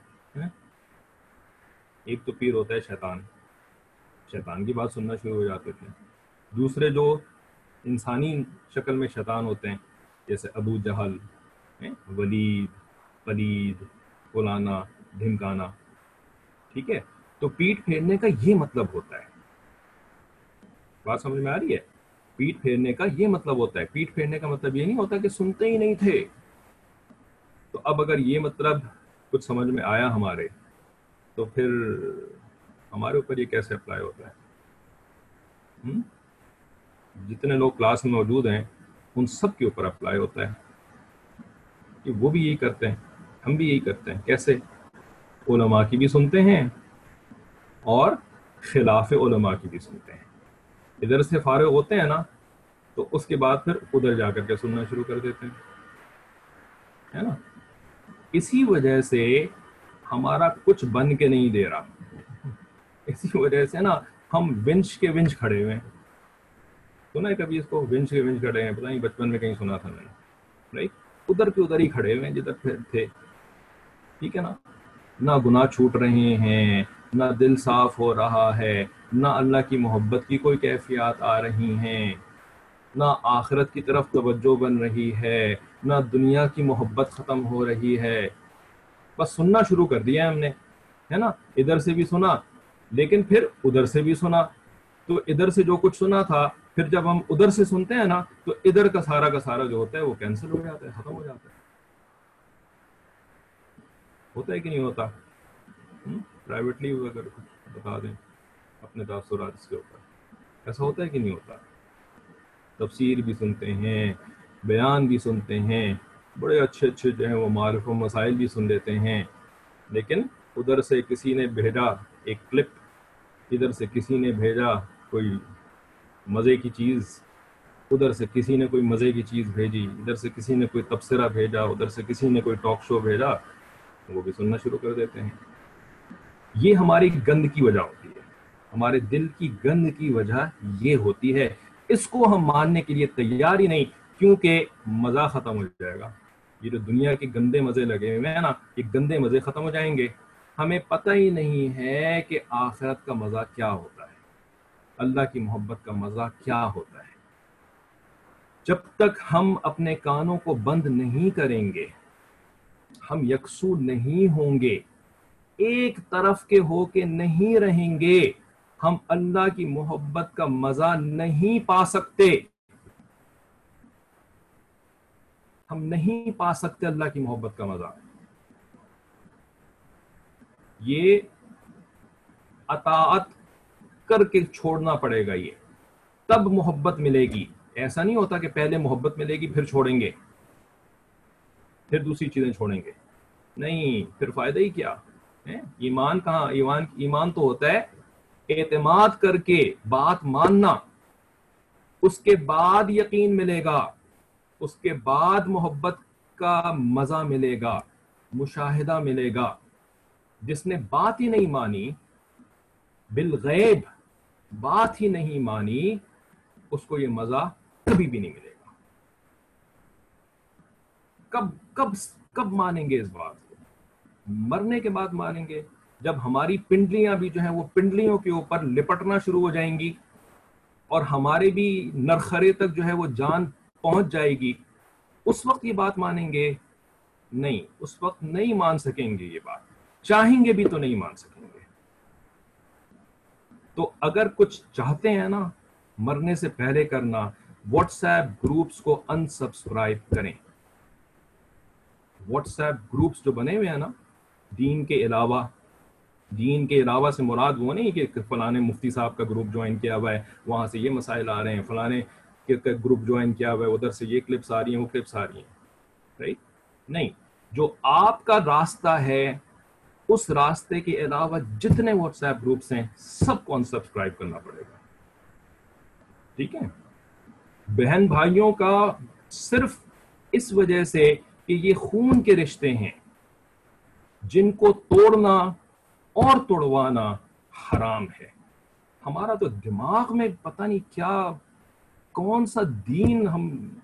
ایک تو پیر ہوتا ہے شیطان، شیطان کی بات سننا شروع ہو جاتے تھے. دوسرے جو انسانی شکل میں شیطان ہوتے ہیں جیسے ابو جہل، ولید، پلید، فلانا، ڈھمکانا. ٹھیک ہے، تو پیٹ پھیرنے کا یہ مطلب ہوتا ہے. بات سمجھ میں آ رہی ہے؟ پیٹ پھیرنے کا یہ مطلب ہوتا ہے. پیٹ پھیرنے کا مطلب یہ نہیں ہوتا کہ سنتے ہی نہیں تھے. تو اب اگر یہ مطلب کچھ سمجھ میں آیا ہمارے تو پھر ہمارے اوپر یہ کیسے اپلائی ہوتا ہے؟ ہم؟ جتنے لوگ کلاس میں موجود ہیں ان سب کے اوپر اپلائی ہوتا ہے کہ وہ بھی یہی کرتے ہیں، ہم بھی یہی کرتے ہیں. کیسے؟ علماء کی بھی سنتے ہیں اور خلاف علماء کی بھی سنتے ہیں. ادھر سے فارغ ہوتے ہیں نا تو اس کے بعد پھر ادھر جا کر کے سننا شروع کر دیتے ہیں، ہے نا. اسی وجہ سے ہمارا کچھ بن کے نہیں دے رہا، اسی وجہ سے نا ہم ونچ کے ونچ کھڑے ہوئے ہیں. سنا ہے کبھی اس کو؟ ونچ کے ونچ کھڑے ہیں، پتہ نہیں بچپن میں کہیں سنا تھا میں نے، رائٹ. ادھر کے ادھر ہی کھڑے ہوئے ہیں جدھر پھر تھے، ٹھیک ہے نا. نہ گناہ چھوٹ رہے ہیں، نہ دل صاف ہو رہا ہے، نہ اللہ کی محبت کی کوئی کیفیات آ رہی ہیں، نہ آخرت کی طرف توجہ بن رہی ہے، نہ دنیا کی محبت ختم ہو رہی ہے. بس سننا شروع کر دیا ہے ہم نے، ہے نا. ادھر سے بھی سنا لیکن پھر ادھر سے بھی سنا، تو ادھر سے جو کچھ سنا تھا پھر جب ہم ادھر سے سنتے ہیں نا تو ادھر کا سارا کا سارا جو ہوتا ہے وہ کینسل ہو جاتا ہے، ختم ہو جاتا ہے. ہوتا ہے کہ نہیں ہوتا؟ پرائیویٹلی اگر بتا دیں اپنے تاثرات اس کے اوپر، ایسا ہوتا ہے کہ نہیں ہوتا؟ تفسیر بھی سنتے ہیں، بیان بھی سنتے ہیں، بڑے اچھے اچھے جو ہیں وہ معارف و مسائل بھی سن لیتے ہیں، لیکن ادھر سے کسی نے بھیجا ایک کلپ، ادھر سے کسی نے بھیجا کوئی مزے کی چیز، ادھر سے کسی نے کوئی مزے کی چیز بھیجی، ادھر سے کسی نے کوئی تبصرہ بھیجا، ادھر سے کسی نے کوئی ٹاک شو بھیجا، وہ بھی سننا شروع کر دیتے ہیں. یہ ہماری گند کی وجہ ہوتی ہے، ہمارے دل کی گند کی وجہ یہ ہوتی ہے. اس کو ہم ماننے کے لیے تیار ہی نہیں، کیونکہ مزہ ختم ہو جائے گا. یہ جو دنیا کے گندے مزے لگے ہوئے ہیں نا، یہ گندے مزے ختم ہو جائیں گے. ہمیں پتہ ہی نہیں ہے کہ آخرت کا مزہ کیا ہوتا ہے، اللہ کی محبت کا مزہ کیا ہوتا ہے. جب تک ہم اپنے کانوں کو بند نہیں کریں گے، ہم یکسو نہیں ہوں گے، ایک طرف کے ہو کے نہیں رہیں گے، ہم اللہ کی محبت کا مزہ نہیں پا سکتے. ہم نہیں پا سکتے اللہ کی محبت کا مزہ. یہ اطاعت کر کے چھوڑنا پڑے گا، یہ تب محبت ملے گی. ایسا نہیں ہوتا کہ پہلے محبت ملے گی پھر چھوڑیں گے، پھر دوسری چیزیں چھوڑیں گے. نہیں، پھر فائدہ ہی کیا ہے؟ ایمان کہاں؟ ایمان ایمان تو ہوتا ہے اعتماد کر کے بات ماننا، اس کے بعد یقین ملے گا، اس کے بعد محبت کا مزہ ملے گا، مشاہدہ ملے گا. جس نے بات ہی نہیں مانی، بالغیب بات ہی نہیں مانی، اس کو یہ مزہ کبھی بھی نہیں ملے گا. کب کب کب مانیں گے اس بات کو؟ مرنے کے بعد مانیں گے، جب ہماری پنڈلیاں بھی جو ہیں وہ پنڈلیوں کے اوپر لپٹنا شروع ہو جائیں گی اور ہمارے بھی نرخرے تک جو ہے وہ جان پہنچ جائے گی. اس وقت یہ بات مانیں گے؟ نہیں، اس وقت نہیں مان سکیں گے. یہ بات چاہیں گے بھی تو نہیں مان سکیں گے. تو اگر کچھ چاہتے ہیں نا مرنے سے پہلے کرنا، واٹس ایپ گروپس کو ان سبسکرائب کریں. واٹس ایپ گروپس جو بنے ہوئے ہیں نا دین کے علاوہ، دین کے علاوہ سے مراد وہ نہیں کہ فلانے مفتی صاحب کا گروپ جوائن کیا ہوا ہے وہاں سے یہ مسائل آ رہے ہیں، فلانے کا گروپ جوائن کیا ہوا ہے ادھر سے یہ کلپس آ رہی ہیں وہ کلپس آ رہی ہیں، رائٹ؟ نہیں، جو آپ کا راستہ ہے اس راستے کے علاوہ جتنے واٹس ایپ گروپس ہیں سب کو انسبسکرائب کرنا پڑے گا. ٹھیک ہے؟ بہن بھائیوں کا صرف اس وجہ سے کہ یہ خون کے رشتے ہیں جن کو توڑنا اور توڑوانا حرام ہے. ہمارا تو دماغ میں پتہ نہیں کیا، کون سا دین، ہم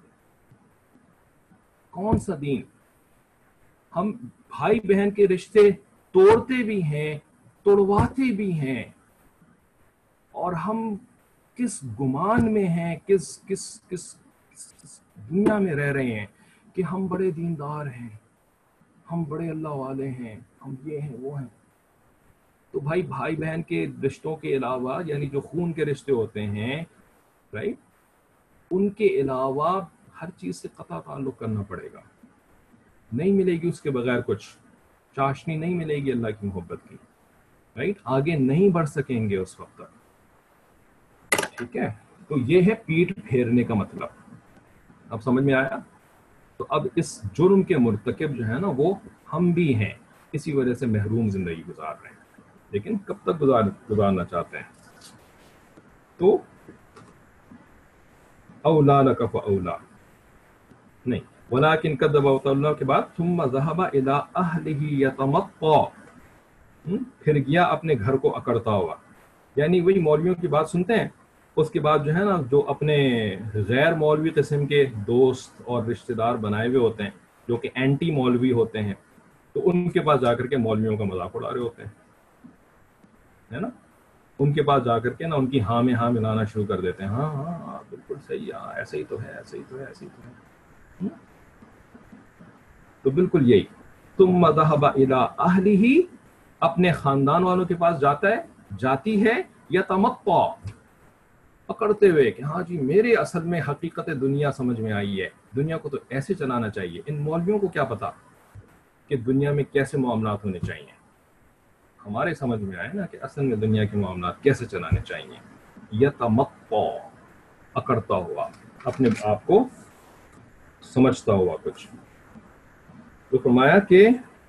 کون سا دین ہم بھائی بہن کے رشتے توڑتے بھی ہیں توڑواتے بھی ہیں، اور ہم کس گمان میں ہیں، کس کس کس کس دنیا میں رہ رہے ہیں کہ ہم بڑے دیندار ہیں، ہم بڑے اللہ والے ہیں، ہم یہ ہیں وہ ہیں. تو بھائی بھائی بہن کے رشتوں کے علاوہ، یعنی جو خون کے رشتے ہوتے ہیں، رائٹ، ان کے علاوہ ہر چیز سے قطع تعلق کرنا پڑے گا. نہیں ملے گی اس کے بغیر کچھ، چاشنی نہیں ملے گی اللہ کی محبت کی. رائٹ, آگے نہیں بڑھ سکیں گے اس وقت تک. ٹھیک ہے, تو یہ ہے پیٹھ پھیرنے کا مطلب. اب سمجھ میں آیا؟ تو اب اس جرم کے مرتکب جو ہے نا وہ ہم بھی ہیں, اسی وجہ سے محروم زندگی گزار رہے ہیں. لیکن کب تک گزار گزارنا چاہتے ہیں؟ تو اولا لک فاولا نہیں, ولیکن کذب وتولی کے بعد ثم ذهب الى اهله يتمطى, پھر گیا اپنے گھر کو اکڑتا ہوا. یعنی وہی مولویوں کی بات سنتے ہیں, اس کے بعد جو ہے نا جو اپنے غیر مولوی قسم کے دوست اور رشتہ دار بنائے ہوئے ہوتے ہیں جو کہ اینٹی مولوی ہوتے ہیں, تو ان کے پاس جا کر کے مولویوں کا مذاق اڑا رہے ہوتے ہیں, ہے نا. ان کے پاس جا کر کے نا ان کی ہاں میں ہاں ملانا شروع کر دیتے ہیں. ہاں ہاں ہاں بالکل صحیح, ہاں ایسے ہی تو ہے, ایسے ہی تو ہے, ایسے ہی تو ہے. تو بالکل یہی, ثم ذهب الى اهله, اپنے خاندان والوں کے پاس جاتا ہے, جاتی ہے, یتمطى, پکڑتے ہوئے کہ ہاں جی میرے اصل میں حقیقت دنیا سمجھ میں آئی ہے, دنیا کو تو ایسے چلانا چاہیے. ان مولویوں کو کیا پتا کہ دنیا میں کیسے معاملات ہونے چاہیے. ہمارے سمجھ میں آئے نا کہ اصل میں دنیا کے معاملات کیسے چلانے چاہیے. یتمطى, اکڑتا ہوا, اپنے آپ کو سمجھتا ہوا کچھ. تو فرمایا کہ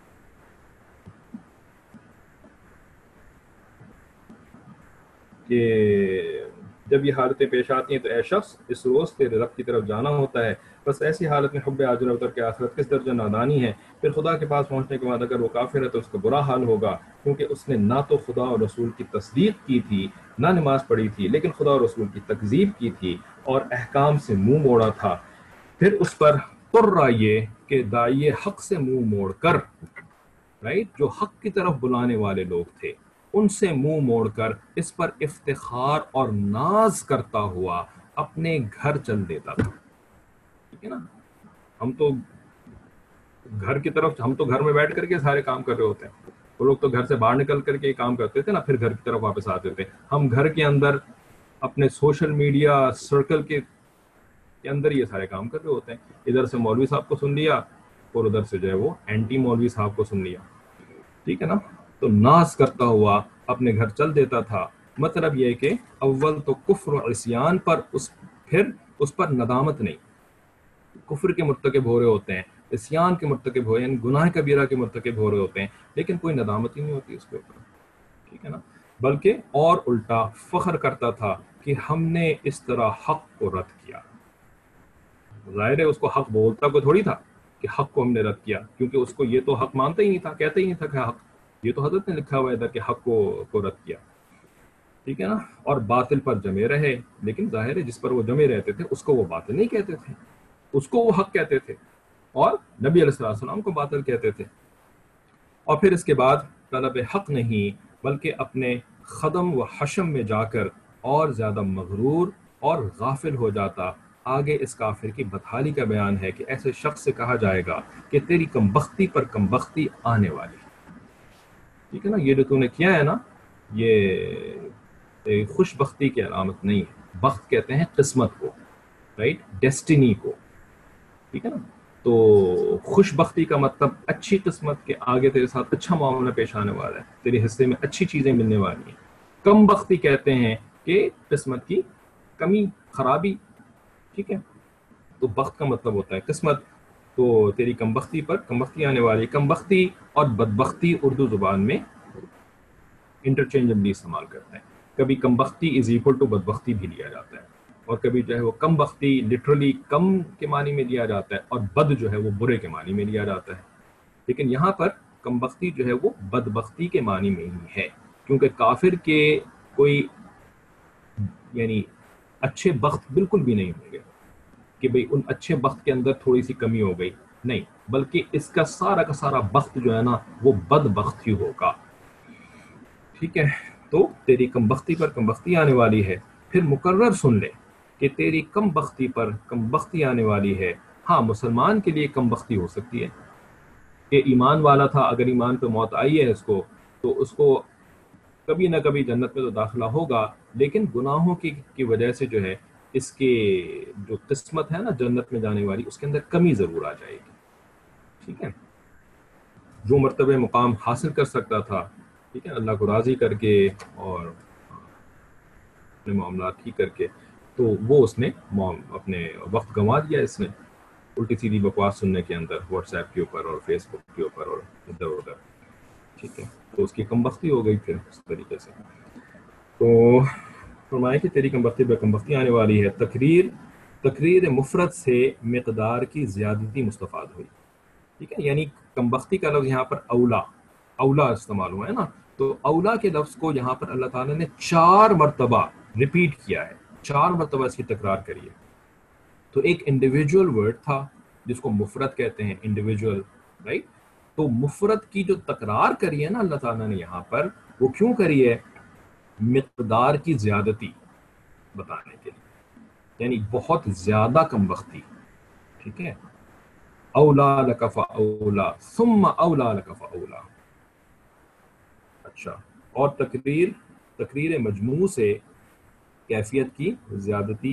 کہ جب یہ حالتیں پیش آتی ہیں تو اے شخص اس روز تیرے رب کی طرف جانا ہوتا ہے, بس ایسی حالت میں حب عاجل اتر کے آخرت کس درجہ نادانی ہے. پھر خدا کے پاس پہنچنے کے بعد اگر وہ کافر ہے تو اس کا برا حال ہوگا, کیونکہ اس نے نہ تو خدا اور رسول کی تصدیق کی تھی, نہ نماز پڑھی تھی, لیکن خدا اور رسول کی تکذیب کی تھی اور احکام سے منہ موڑا تھا. پھر اس پر قرہ یہ کہ داعی حق سے منہ موڑ کر, رائٹ, جو حق کی طرف بلانے والے لوگ تھے ان سے منہ موڑ کر اس پر افتخار اور ناز کرتا ہوا اپنے گھر چل دیتا تھا. ٹھیک ہے نا, ہم تو گھر کی طرف, ہم تو گھر میں بیٹھ کر کے سارے کام کر رہے ہوتے ہیں, وہ لوگ تو گھر سے باہر نکل کر کے کام کرتے تھے نا, پھر گھر کی طرف واپس آتے تھے. ہم گھر کے اندر اپنے سوشل میڈیا سرکل کے کے اندر یہ سارے کام کر رہے ہوتے ہیں. ادھر سے مولوی صاحب کو سن لیا اور ادھر سے جو ہے وہ اینٹی مولوی صاحب کو سن لیا. ٹھیک ہے نا, تو ناز کرتا ہوا اپنے گھر چل دیتا تھا. مطلب یہ کہ اول تو کفر و عصیان پر, اس پھر اس پر ندامت نہیں. کفر کے مرتکب ہو رہے ہوتے ہیں, عصیان کے مرتکب ہو, یعنی گناہ کبیرہ کے مرتکب ہو رہے ہوتے ہیں, لیکن کوئی ندامت ہی نہیں ہوتی اس کے اوپر. ٹھیک ہے نا, بلکہ اور الٹا فخر کرتا تھا کہ ہم نے اس طرح حق کو رد کیا. ظاہر ہے اس کو حق بولتا کوئی تھوڑی تھا کہ حق کو ہم نے رد کیا, کیونکہ اس کو یہ تو حق مانتا ہی نہیں تھا, کہتا ہی نہیں تھا کہ حق, یہ تو حضرت نے لکھا ہوا ہے ادھر کہ حق کو کو رد کیا. ٹھیک ہے نا, اور باطل پر جمے رہے, لیکن ظاہر ہے جس پر وہ جمے رہتے تھے اس کو وہ باطل نہیں کہتے تھے, اس کو وہ حق کہتے تھے, اور نبی علیہ السلام کو باطل کہتے تھے. اور پھر اس کے بعد طلب حق نہیں بلکہ اپنے خدم و حشم میں جا کر اور زیادہ مغرور اور غافل ہو جاتا. آگے اس کافر کی بدحالی کا بیان ہے کہ ایسے شخص سے کہا جائے گا کہ تیری کم بختی پر کم بختی آنے والی. ٹھیک ہے نا, یہ جو تو نے کیا ہے نا, یہ خوش بختی کی علامت نہیں ہے. بخت کہتے ہیں قسمت کو, رائٹ, ڈیسٹینی کو. ٹھیک ہے نا, تو خوش بختی کا مطلب اچھی قسمت کے آگے تیرے ساتھ اچھا معاملہ پیش آنے والا ہے, تیرے حصے میں اچھی چیزیں ملنے والی ہیں. کم بختی کہتے ہیں کہ قسمت کی کمی, خرابی. ٹھیک ہے, تو بخت کا مطلب ہوتا ہے قسمت, تو تیری کم بختی پر کم بختی آنے والی. کم بختی اور بدبختی اردو زبان میں انٹرچینجبلی استعمال کرتے ہیں. کبھی کم بختی از ایکول ٹو بدبختی بھی لیا جاتا ہے, اور کبھی جو ہے وہ کم بختی لٹرلی کم کے معنی میں لیا جاتا ہے, اور بد جو ہے وہ برے کے معنی میں لیا جاتا ہے. لیکن یہاں پر کم بختی جو ہے وہ بدبختی کے معنی میں ہی ہے, کیونکہ کافر کے کوئی یعنی اچھے بخت بالکل بھی نہیں ہوں گے کہ بھئی ان اچھے بخت کے اندر تھوڑی سی کمی ہو گئی, نہیں, بلکہ اس کا سارا کا سارا بخت جو ہے نا وہ بد بخت ہی ہوگا. ٹھیک ہے, تو تیری کم بختی پر کم بختی آنے والی ہے. پھر مقرر سن لے کہ تیری کم بختی پر کم بختی آنے والی ہے. ہاں, مسلمان کے لیے کم بختی ہو سکتی ہے کہ ایمان والا تھا, اگر ایمان پہ موت آئی ہے اس کو, تو اس کو کبھی نہ کبھی جنت میں تو داخلہ ہوگا, لیکن گناہوں کی کی وجہ سے جو ہے اس کے جو قسمت ہے نا جنت میں جانے والی, اس کے اندر کمی ضرور آ جائے گی. ٹھیک ہے, جو مرتبہ مقام حاصل کر سکتا تھا ٹھیک ہے، اللہ کو راضی کر کے اور اپنے معاملات ٹھیک کر کے، تو وہ اس نے اپنے وقت گنوا دیا اس نے الٹی سیدھی بکواس سننے کے اندر، واٹس ایپ کے اوپر اور فیس بک کے اوپر اور ادھر ادھر. ٹھیک ہے، تو اس کی کم بختی ہو گئی پھر اس طریقے سے. تو فرمائے کہ تیری کم بختی بے کم بختی آنے والی ہے. تقریر تقریر مفرد سے مقدار کی زیادتی مستفاد ہوئی. ٹھیک ہے، یعنی کم بختی کا لفظ یہاں پر اولا اولا استعمال ہوا ہے نا. تو اولا کے لفظ کو یہاں پر اللہ تعالیٰ نے چار مرتبہ ریپیٹ کیا ہے، چار مرتبہ اس کی تکرار کری ہے. تو ایک انڈیویجول ورڈ تھا جس کو مفرد کہتے ہیں، انڈیویجول، رائٹ. تو مفرد کی جو تکرار کری ہے نا اللہ تعالیٰ نے یہاں پر، وہ کیوں کری ہے؟ مقدار کی زیادتی بتانے کے لیے، یعنی بہت زیادہ کم بختی. ٹھیک ہے، اولا لک فاولا ثم اولا لک فاولا. اچھا، اور تقریر تقریر مجموع سے کیفیت کی زیادتی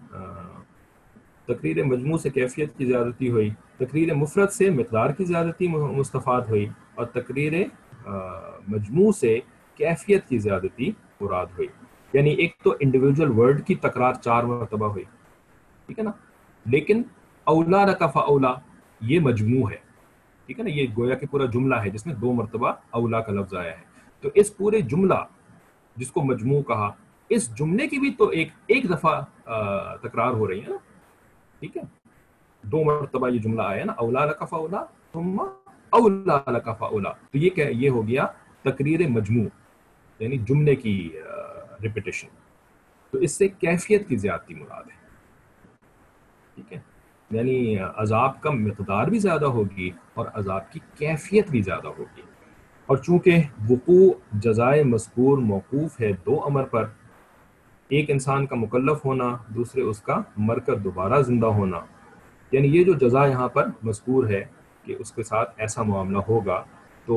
تقریر مجموع سے کیفیت کی زیادتی ہوئی. تقریر مفرد سے مقدار کی زیادتی مستفاد ہوئی، اور تقریر مجموع سے کیفیت کی زیادتی مراد ہوئی. یعنی ایک تو انڈیویجول ورڈ کی تکرار چار مرتبہ ہوئی، ٹھیک ہے نا، لیکن اولا لک فاولا یہ مجموع ہے. ٹھیک ہے نا، یہ گویا کہ پورا جملہ ہے جس میں دو مرتبہ اولا کا لفظ آیا ہے. تو اس پورے جملہ جس کو مجموع کہا، اس جملے کی بھی تو ایک ایک دفعہ تکرار ہو رہی ہے نا. ٹھیک ہے، دو مرتبہ یہ جملہ آیا نا، اولا لک فاولا ثم اولا لک فاولا. تو یہ کیا یہ ہو گیا تقریر مجموع، یعنی جملے کی ریپیٹیشن. تو اس سے کیفیت کی زیادتی مراد ہے. ٹھیک ہے، یعنی عذاب کا مقدار بھی زیادہ ہوگی اور عذاب کی کیفیت بھی زیادہ ہوگی. اور چونکہ وقوع جزائے مذکور موقوف ہے دو امر پر، ایک انسان کا مکلف ہونا، دوسرے اس کا مر کر دوبارہ زندہ ہونا. یعنی یہ جو جزا یہاں پر مذکور ہے کہ اس کے ساتھ ایسا معاملہ ہوگا، تو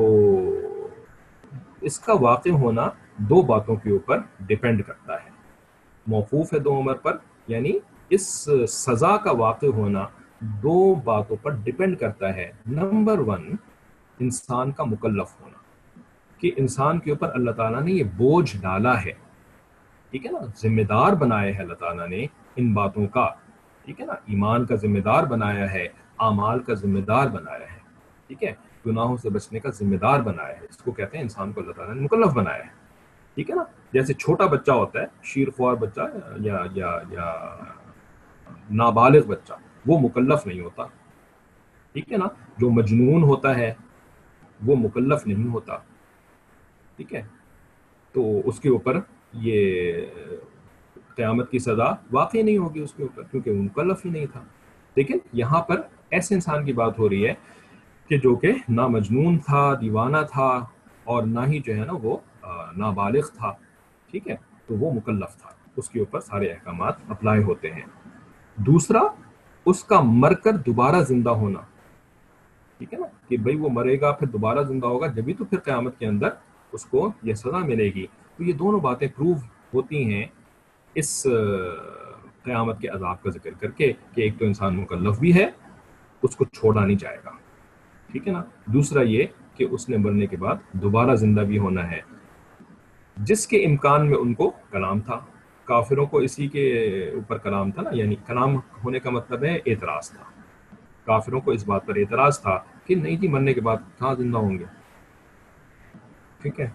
اس کا واقع ہونا دو باتوں کے اوپر ڈیپینڈ کرتا ہے. موقوف ہے دو امر پر، یعنی اس سزا کا واقع ہونا دو باتوں پر ڈیپینڈ کرتا ہے. نمبر ون، انسان کا مکلف ہونا، کہ انسان کے اوپر اللہ تعالیٰ نے یہ بوجھ ڈالا ہے. ٹھیک ہے نا، ذمہ دار بنایا ہے اللہ تعالیٰ نے ان باتوں کا. ٹھیک ہے نا، ایمان کا ذمہ دار بنایا ہے، اعمال کا ذمہ دار بنایا ہے. ٹھیک ہے، گناہوں سے بچنے کا ذمہ دار بنایا ہے. اس کو کہتے ہیں انسان کو اللہ تعالیٰ نے مکلف بنایا ہے. ٹھیک ہے نا، جیسے چھوٹا بچہ ہوتا ہے، شیر خوار بچہ یا یا یا نابالغ بچہ، وہ مکلف نہیں ہوتا. ٹھیک ہے نا، جو مجنون ہوتا ہے وہ مکلف نہیں ہوتا. ٹھیک ہے، تو اس کے اوپر یہ قیامت کی سزا واقع نہیں ہوگی اس کے اوپر، کیونکہ وہ مکلف ہی نہیں تھا. لیکن یہاں پر ایسے انسان کی بات ہو رہی ہے کہ جو کہ نہ مجنون تھا، دیوانہ تھا، اور نہ ہی جو ہے نا وہ نابالغ تھا. ٹھیک ہے، تو وہ مکلف تھا، اس کے اوپر سارے احکامات اپلائی ہوتے ہیں. دوسرا، اس کا مر کر دوبارہ زندہ ہونا. ٹھیک ہے نا، کہ بھئی وہ مرے گا پھر دوبارہ زندہ ہوگا، جبھی تو پھر قیامت کے اندر اس کو یہ سزا ملے گی. تو یہ دونوں باتیں پروو ہوتی ہیں اس قیامت کے عذاب کا ذکر کر کے، کہ ایک تو انسان مکلف بھی ہے، اس کو چھوڑا نہیں جائے گا. ٹھیک ہے نا، دوسرا یہ کہ اس نے مرنے کے بعد دوبارہ زندہ بھی ہونا ہے، جس کے امکان میں ان کو کلام تھا. کافروں کو اسی کے اوپر کلام تھا نا، یعنی کلام ہونے کا مطلب ہے اعتراض تھا. کافروں کو اس بات پر اعتراض تھا کہ نہیں جی، مرنے کے بعد کہاں زندہ ہوں گے. ٹھیک ہے،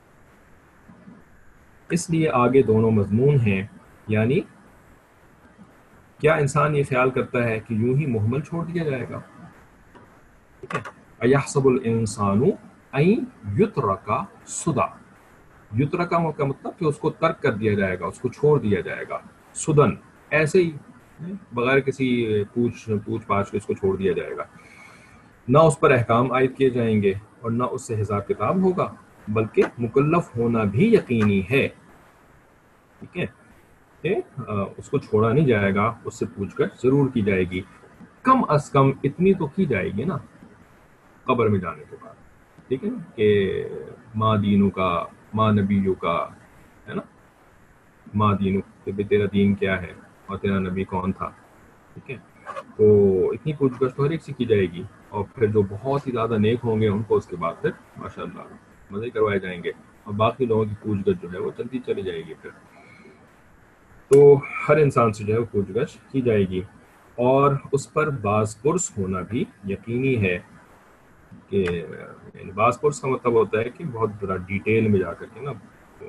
اس لیے آگے دونوں مضمون ہیں. یعنی کیا انسان یہ خیال کرتا ہے کہ یوں ہی محمل چھوڑ دیا جائے گا؟ ٹھیک ہے، اَيَحْسَبُ الْإِنسَانُ أَن يُتْرَكَ سُدًى. یترکا کا مطلب کہ اس کو ترک کر دیا جائے گا، اس کو چھوڑ دیا جائے گا. سدن، ایسے ہی بغیر کسی پوچھ پوچھ پاچھ کے اس کو چھوڑ دیا جائے گا. نہ اس پر احکام عائد کیے جائیں گے اور نہ اس سے حساب کتاب ہوگا، بلکہ مکلف ہونا بھی یقینی ہے. ٹھیک ہے، کہ اس کو چھوڑا نہیں جائے گا، اس سے پوچھ کر ضرور کی جائے گی. کم از کم اتنی تو کی جائے گی نا قبر میں جانے کے بعد. ٹھیک ہے نا، کہ ماں دینوں کا، ماں نبیوں کا، ہے نا، ماں دینوں کہ تیرا دین کیا ہے اور تیرا نبی کون تھا. ٹھیک ہے، تو اتنی پوچھ گچھ تو ہر ایک سے کی جائے گی. اور پھر جو بہت ہی زیادہ نیک ہوں گے ان کو اس کے بعد پھر ماشاء اللہ مزے کروائے جائیں گے اور باقی لوگوں کی پوچھ گچھ جو ہے وہ چلتی چلی جائے گی. پھر تو ہر انسان سے جو ہے وہ پوچھ گچھ کی جائے گی، اور اس پر باز پرس ہونا بھی یقینی ہے کہ یعنی باز پرس کا مطلب ہوتا ہے کہ بہت بڑا ڈیٹیل میں جا کر کے نا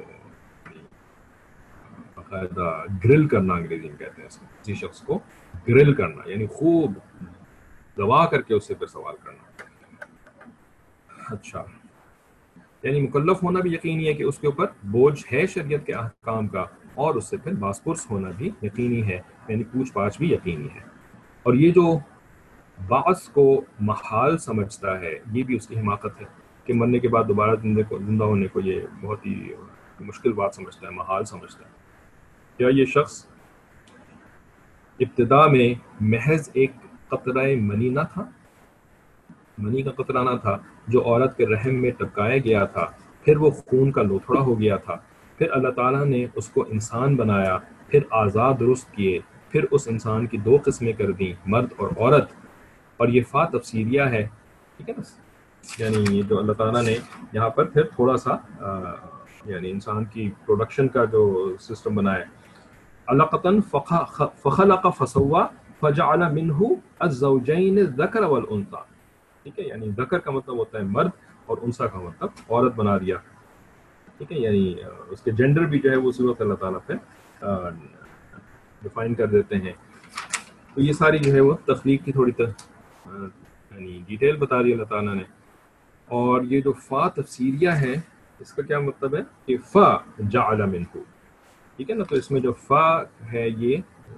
باقاعدہ گرل کرنا، انگریزی میں کہتے ہیں اس کو، کسی شخص کو گرل کرنا یعنی خوب دبا کر کے اس سے پھر سوال کرنا. اچھا، یعنی مکلف ہونا بھی یقینی ہے کہ اس کے اوپر بوجھ ہے شریعت کے احکام کا، اور اس سے پھر باز پرس ہونا بھی یقینی ہے، یعنی پوچھ پاچھ بھی یقینی ہے. اور یہ جو بعض کو محال سمجھتا ہے یہ بھی اس کی حماقت ہے کہ مرنے کے بعد دوبارہ زندہ کو زندہ ہونے کو یہ بہت ہی مشکل بات سمجھتا ہے، محال سمجھتا ہے. کیا یہ شخص ابتدا میں محض ایک قطرہ منی نہ تھا، منی کا قطرہ نہ تھا جو عورت کے رحم میں ٹپکایا گیا تھا، پھر وہ خون کا لوتھڑا ہو گیا تھا، پھر اللہ تعالیٰ نے اس کو انسان بنایا، پھر آزاد درست کیے، پھر اس انسان کی دو قسمیں کر دیں، مرد اور عورت، اور یہ فا تفسیریہ ہے. ٹھیک ہے نا، یعنی یہ جو اللہ تعالیٰ نے یہاں پر پھر تھوڑا سا آ, یعنی انسان کی پروڈکشن کا جو سسٹم بنایا، علقتاً فخلق فسوا فجعل منہ الزوجین الذکر والانثی. ٹھیک ہے، یعنی ذکر کا مطلب ہوتا ہے مرد اور انثیٰ کا مطلب عورت بنا دیا. ٹھیک ہے، یعنی اس کے جینڈر بھی جو ہے وہ صورت اللہ تعالیٰ پہ ڈیفائن کر دیتے ہیں. تو یہ ساری جو ہے وہ تخلیق کی تھوڑی یعنی ڈیٹیل بتا دی اللہ تعالیٰ نے. اور یہ جو فا تفسیریہ ہے اس کا کیا مطلب ہے کہ فا جعل منہ، ٹھیک ہے نا، تو اس میں جو فا ہے یہ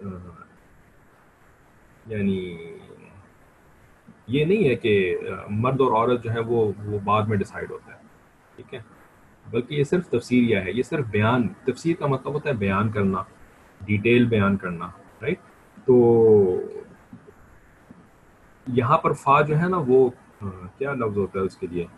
یعنی یہ نہیں ہے کہ مرد اور عورت جو ہے وہ وہ بعد میں ڈیسائیڈ ہوتا ہے، ٹھیک ہے، بلکہ یہ صرف تفسیریہ ہے. یہ صرف بیان، تفسیر کا مطلب ہوتا ہے بیان کرنا، ڈیٹیل بیان کرنا، رائٹ. تو یہاں پر فا جو ہے نا وہ کیا لفظ ہوتا ہے اس کے لیے،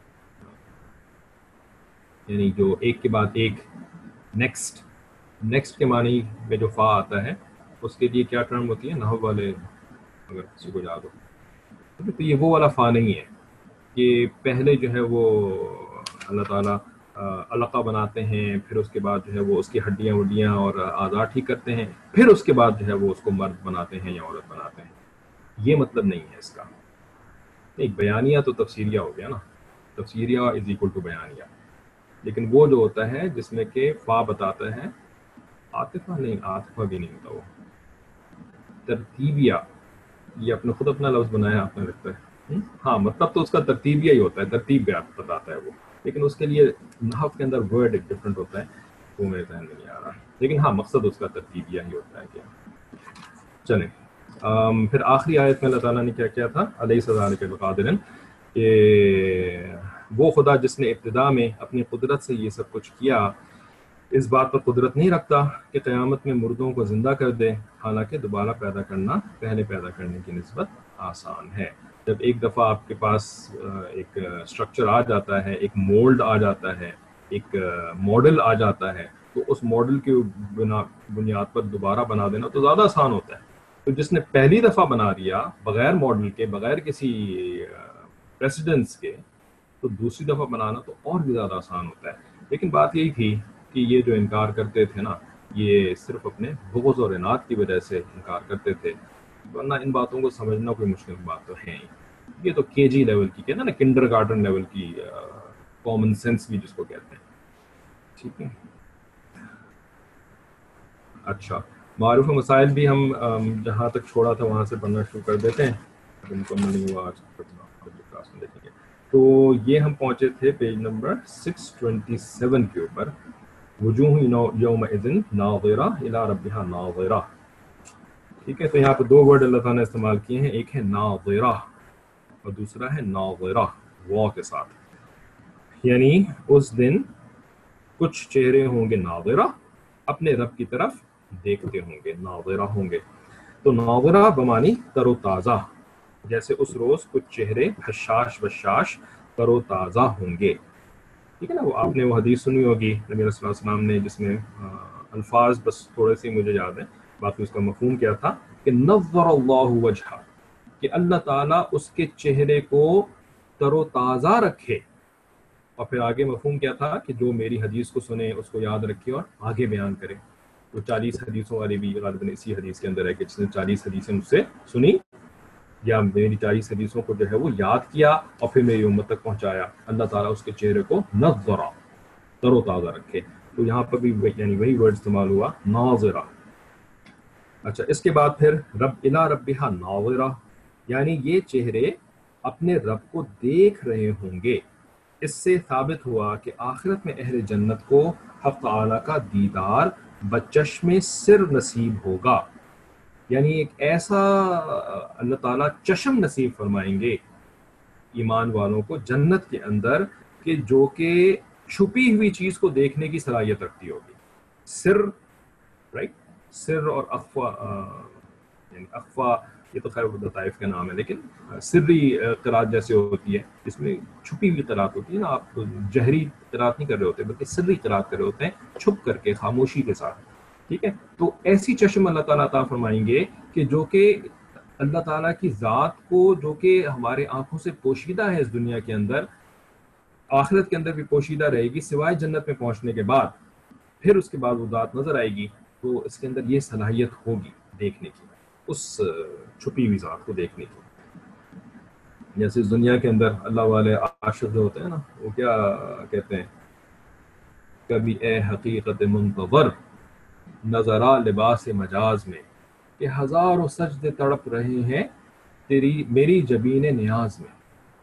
یعنی جو ایک کے بعد ایک، نیکسٹ، نیکسٹ کے معنی میں جو فا آتا ہے اس کے لیے کیا ٹرم ہوتی ہے نحو والے اگر کسی کو یاد ہو. تو یہ وہ والا فا نہیں ہے کہ پہلے جو ہے وہ اللہ تعالیٰ علقہ بناتے ہیں، پھر اس کے بعد جو ہے وہ اس کی ہڈیاں وڈیاں اور اعضاء ٹھیک کرتے ہیں، پھر اس کے بعد جو ہے وہ اس کو مرد بناتے ہیں یا عورت بناتے ہیں. یہ مطلب نہیں ہے اس کا. نہیں، بیانیہ تو تفسیریہ ہو گیا نا، تفسیریہ از اکول ٹو بیانیہ. لیکن وہ جو ہوتا ہے جس میں کہ فا بتاتا ہے، عاطفہ نہیں، عاطفہ بھی نہیں ہوتا، وہ ترتیبیہ، یہ اپنے خود اپنا لفظ بنایا آپ نے لگتا ہے. ہاں، مطلب تو اس کا ترتیبیہ ہی ہوتا ہے، ترتیب بیان بتاتا ہے وہ، لیکن اس کے لیے نحو کے اندر ورڈ ایک ڈفرنٹ ہوتا ہے، وہ میرے ذہن میں نہیں آ رہا، لیکن ہاں مقصد اس کا ترتیبیہ ہی ہوتا ہے. کیا چلیں پھر آخری آیت میں اللہ تعالیٰ نے کیا کیا تھا، الیس ذلک بقادر، کہ وہ خدا جس نے ابتدا میں اپنی قدرت سے یہ سب کچھ کیا اس بات پر قدرت نہیں رکھتا کہ قیامت میں مردوں کو زندہ کر دے، حالانکہ دوبارہ پیدا کرنا پہلے پیدا کرنے کی نسبت آسان ہے. جب ایک دفعہ آپ کے پاس ایک اسٹرکچر آ جاتا ہے، ایک مولڈ آ جاتا ہے، ایک ماڈل آ جاتا ہے، تو اس ماڈل کی بنا بنیاد پر دوبارہ بنا دینا تو زیادہ آسان ہوتا ہے. تو جس نے پہلی دفعہ بنا دیا بغیر ماڈل کے، بغیر کسی پریسیڈنس کے، تو دوسری دفعہ بنانا تو اور بھی زیادہ آسان ہوتا ہے. لیکن بات یہی تھی کہ یہ جو انکار کرتے تھے نا، یہ صرف اپنے بغض اور اناد کی وجہ سے انکار کرتے تھے، ورنہ ان باتوں کو سمجھنا کوئی مشکل بات تو ہے ہی. یہ تو کے جی لیول کی کہنا نا، کنڈر گارڈن لیول کی کامن سینس بھی جس کو کہتے ہیں. ٹھیک ہے، اچھا، معروف مسائل بھی ہم جہاں تک چھوڑا تھا وہاں سے پڑھنا شروع کر دیتے ہیں، مکمل نہیں ہوا آج کلاس میں دیکھیں گے. تو یہ ہم پہنچے تھے page number six twenty seven کے اوپر، وجوہ یومئذ ناظرہ الی ربہا ناظرہ. ٹھیک ہے، تو یہاں پہ دو ورڈ اللہ تعالیٰ نے استعمال کیے ہیں، ایک ہے ناظرہ اور دوسرا ہے ناظرہ واو کے ساتھ. یعنی اس دن کچھ چہرے ہوں گے ناظرہ، اپنے رب کی طرف دیکھتے ہوں گے، ناظرہ ہوں گے. تو ناظرہ بمانی تر و تازہ، جیسے اس روز کچھ چہرے حشاش بشاش تر و تازہ ہوں گے. ٹھیک ہے نا، وہ آپ نے وہ حدیث سنی ہوگی نبی صلی اللہ علیہ وسلم نے، جس میں الفاظ بس تھوڑے سے مجھے یاد ہیں، باقی اس کا مفہوم کیا تھا کہ نظر اللہ وجہہ، کہ اللہ تعالیٰ اس کے چہرے کو تر و تازہ رکھے. اور پھر آگے مفہوم کیا تھا کہ جو میری حدیث کو سنے اس کو یاد رکھے اور آگے بیان کرے. تو چالیس حدیثوں والی بھی غالباً اسی حدیث کے اندر ہے کہ جس نے چالیس حدیثیں مجھ سے سنی یا میری چالیس حدیثوں کو جو ہے وہ یاد کیا اور پھر میری امت تک پہنچایا, اللہ تعالیٰ اس کے چہرے کو نظرا, تر و تازہ رکھے. تو یہاں پر بھی یعنی وہی ورڈ استعمال ہوا, ناظرہ. اچھا, اس کے بعد پھر رب الا ربہا ناظرہ, یعنی یہ چہرے اپنے رب کو دیکھ رہے ہوں گے. اس سے ثابت ہوا کہ آخرت میں اہل جنت کو حق تعالیٰ کا دیدار بچشم سر نصیب ہوگا, یعنی ایک ایسا اللہ تعالیٰ چشم نصیب فرمائیں گے ایمان والوں کو جنت کے اندر کہ جو کہ چھپی ہوئی چیز کو دیکھنے کی صلاحیت رکھتی ہوگی. سر, رائٹ, سر اور اخفا, یعنی اخفا یہ تو خیر لطائف کا نام ہے, لیکن سری قرات جیسے ہوتی ہے جس میں چھپی ہوئی قرات ہوتی ہے نا, آپ جہری قرات نہیں کر رہے ہوتے بلکہ سری قرات کر رہے ہوتے ہیں چھپ کر کے خاموشی کے ساتھ. ٹھیک ہے, تو ایسی چشم اللہ تعالیٰ عطا فرمائیں گے کہ جو کہ اللہ تعالیٰ کی ذات کو جو کہ ہمارے آنکھوں سے پوشیدہ ہے اس دنیا کے اندر, آخرت کے اندر بھی پوشیدہ رہے گی سوائے جنت میں پہنچنے کے بعد. پھر اس کے بعد وہ ذات نظر آئے گی تو اس کے اندر یہ صلاحیت ہوگی دیکھنے کی, اس چھپی ہوئی ذات کو دیکھنے کی. جیسے اس دنیا کے اندر اللہ والے عاشق جو ہوتے ہیں نا, وہ کیا کہتے ہیں, کبھی اے حقیقت منتظر نظرا لباس مجاز میں, کہ ہزاروں سجدے تڑپ رہے ہیں تیری میری جبین نیاز میں.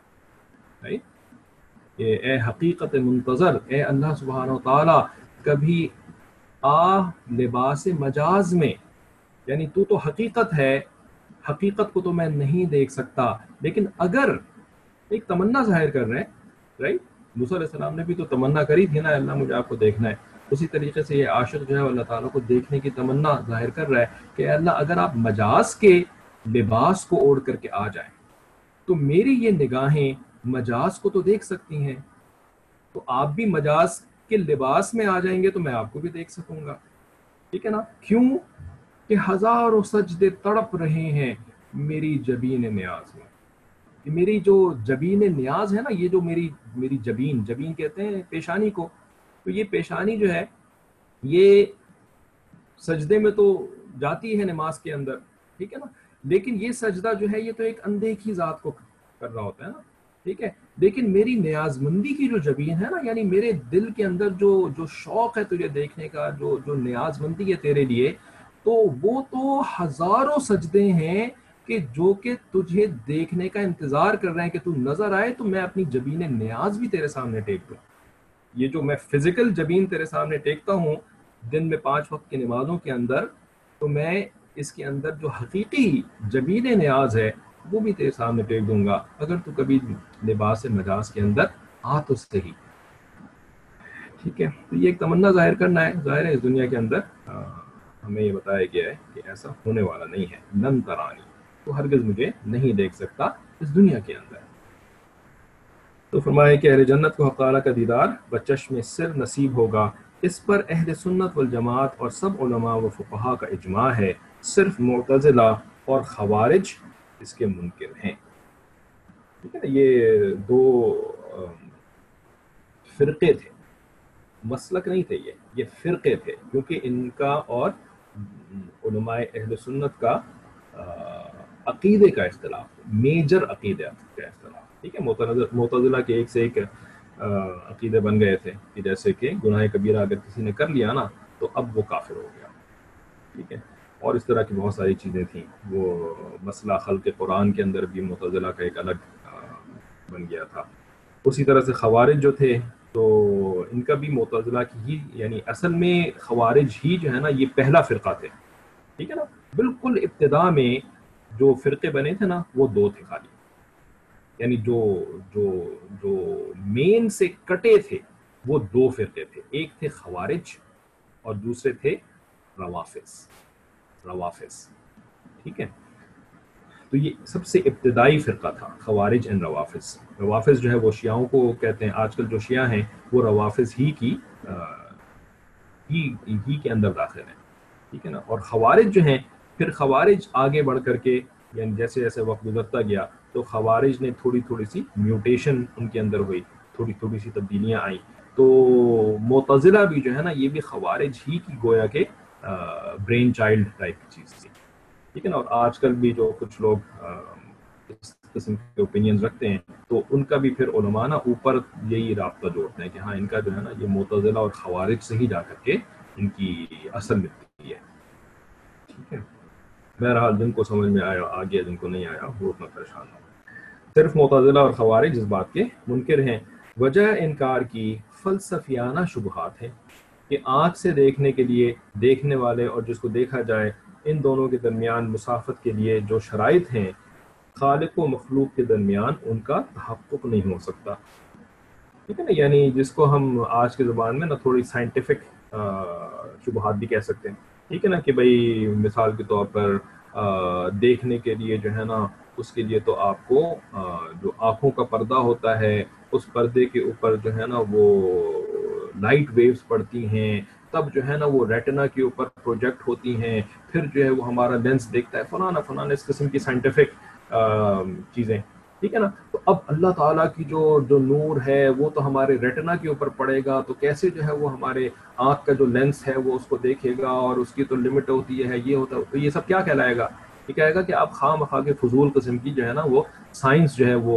کہ اے حقیقت منتظر, اے اللہ سبحانہ و تعالی کبھی آ لباس مجاز میں, یعنی تو تو حقیقت ہے, حقیقت کو تو میں نہیں دیکھ سکتا, لیکن اگر ایک تمنا ظاہر کر رہے ہیں, رائٹ, موسیٰ علیہ السلام نے بھی تو تمنا کری تھی نا, اللہ مجھے آپ کو دیکھنا ہے. اسی طریقے سے یہ عاشق جو ہے اللہ تعالیٰ کو دیکھنے کی تمنا ظاہر کر رہا ہے کہ اللہ اگر آپ مجاز کے لباس کو اوڑھ کر کے آ جائیں تو میری یہ نگاہیں مجاز کو تو دیکھ سکتی ہیں, تو آپ بھی مجاز کے لباس میں آ جائیں گے تو میں آپ کو بھی دیکھ سکوں گا. ٹھیک ہے نا, کیوں کہ ہزاروں سجدے تڑپ رہے ہیں میری جبین نیاز میں. میری جو جبین نیاز ہے نا, یہ جو میری میری جبین, جبین کہتے ہیں پیشانی کو, تو یہ پیشانی جو ہے یہ سجدے میں تو جاتی ہے نماز کے اندر, ٹھیک ہے نا, لیکن یہ سجدہ جو ہے یہ تو ایک اندیکھی ذات کو کر رہا ہوتا ہے نا, ٹھیک ہے. لیکن میری نیاز مندی کی جو جبین ہے نا, یعنی میرے دل کے اندر جو جو شوق ہے تجھے دیکھنے کا, جو جو نیاز مندی ہے تیرے لیے, تو وہ تو ہزاروں سجدے ہیں کہ جو کہ تجھے دیکھنے کا انتظار کر رہے ہیں کہ تو نظر آئے تو میں اپنی جبین نیاز بھی تیرے سامنے ٹیک دوں. یہ جو میں فزیکل جبین تیرے سامنے ٹیکتا ہوں دن میں پانچ وقت کی نمازوں کے اندر, تو میں اس کے اندر جو حقیقی جبین نیاز ہے وہ بھی تیرے سامنے ٹیک دوں گا, اگر تو کبھی لباس مجاز کے اندر آ تو صحیح. ٹھیک ہے, تو یہ ایک تمنا ظاہر کرنا ہے. ظاہر ہے اس دنیا کے اندر ہمیں یہ بتایا گیا ہے کہ ایسا ہونے والا نہیں ہے, لن ترانی, تو ہرگز مجھے نہیں دیکھ سکتا اس دنیا کے اندر. تو فرمایا کہ اہل جنت کو حق تعالیٰ کا دیدار بچشم سر نصیب ہوگا. اس پر اہل سنت والجماعت اور سب علماء و فقہا کا اجماع ہے, صرف معتزلہ اور خوارج اس کے منکر ہیں. ٹھیک ہے, یہ دو فرقے تھے, مسلک نہیں تھے, یہ یہ فرقے تھے, کیونکہ ان کا اور علماء اہل سنت کا عقیدے کا اختلاف, میجر عقیدے کا اختلاف. ٹھیک ہے, معتزلہ کے ایک سے ایک عقیدے بن گئے تھے کہ جیسے کہ گناہ کبیرہ اگر کسی نے کر لیا نا تو اب وہ کافر ہو گیا. ٹھیک ہے, اور اس طرح کی بہت ساری چیزیں تھیں. وہ مسئلہ خلق قرآن کے اندر بھی معتزلہ کا ایک الگ بن گیا تھا. اسی طرح سے خوارج جو تھے تو ان کا بھی معتزلہ کی ہی, یعنی اصل میں خوارج ہی جو ہے نا یہ پہلا فرقہ تھے. ٹھیک ہے نا, بالکل ابتدا میں جو فرقے بنے تھے نا وہ دو تھے خالی, یعنی جو جو جو مین سے کٹے تھے وہ دو فرقے تھے, ایک تھے خوارج اور دوسرے تھے روافض. روافض ٹھیک ہے, تو یہ سب سے ابتدائی فرقہ تھا, خوارج اینڈ روافض. روافض جو ہے وہ شیعوں کو کہتے ہیں, آج کل جو شیعہ ہیں وہ روافض ہی کی ہی ہی کے اندر داخل ہیں. ٹھیک ہے نا, اور خوارج جو ہیں پھر خوارج آگے بڑھ کر کے, یعنی جیسے جیسے وقت گزرتا گیا تو خوارج نے تھوڑی تھوڑی سی میوٹیشن ان کے اندر ہوئی, تھوڑی تھوڑی سی تبدیلیاں آئیں. تو معتزلہ بھی جو ہے نا یہ بھی خوارج ہی کی گویا کہ برین چائلڈ ٹائپ کی چیز تھی, ٹھیک ہے نا. اور آج کل بھی جو کچھ لوگ اس قسم کے اوپینینز رکھتے ہیں تو ان کا بھی پھر علماء نا اوپر یہی رابطہ جوڑتے ہیں کہ ہاں ان کا جو ہے نا یہ معتزلہ اور خوارج سے ہی جا کر کے ان کی اصل ملتی ہے, ٹھیک ہے. بہرحال جن کو سمجھ میں آیا آ گیا, جن کو نہیں آیا وہ اتنا پریشان ہو. صرف معتزلہ اور خوارج اس بات کے منکر ہیں. وجہ انکار کی فلسفیانہ شبہات ہیں کہ آنکھ سے دیکھنے کے لیے دیکھنے والے اور جس کو دیکھا جائے ان دونوں کے درمیان مسافت کے لیے جو شرائط ہیں خالق و مخلوق کے درمیان ان کا تحقق نہیں ہو سکتا, ٹھیک ہے نا. یعنی جس کو ہم آج کے زبان میں نا تھوڑی سائنٹیفک شبہات بھی کہہ سکتے ہیں, ٹھیک ہے نا, کہ بھئی مثال کے طور پر دیکھنے کے لیے جو ہے نا اس کے لیے تو آپ کو جو آنکھوں کا پردہ ہوتا ہے اس پردے کے اوپر جو ہے نا وہ لائٹ ویوز پڑتی ہیں, تب جو ہے نا وہ ریٹنا کے اوپر پروجیکٹ ہوتی ہیں, پھر جو ہے وہ ہمارا لینس دیکھتا ہے, فلانا فلانا اس قسم کی سائنٹیفک چیزیں, ٹھیک ہے نا. تو اب اللہ تعالیٰ کی جو جو نور ہے وہ تو ہمارے ریٹنا کے اوپر پڑے گا, تو کیسے جو ہے وہ ہمارے آنکھ کا جو لینس ہے وہ اس کو دیکھے گا, اور اس کی تو لمٹ ہوتی ہے, یہ ہوتا ہے. تو یہ سب کیا کہلائے گا؟ یہ کہے گا کہ آپ خواہ مخواہ کے فضول قسم کی جو ہے نا وہ سائنس جو ہے وہ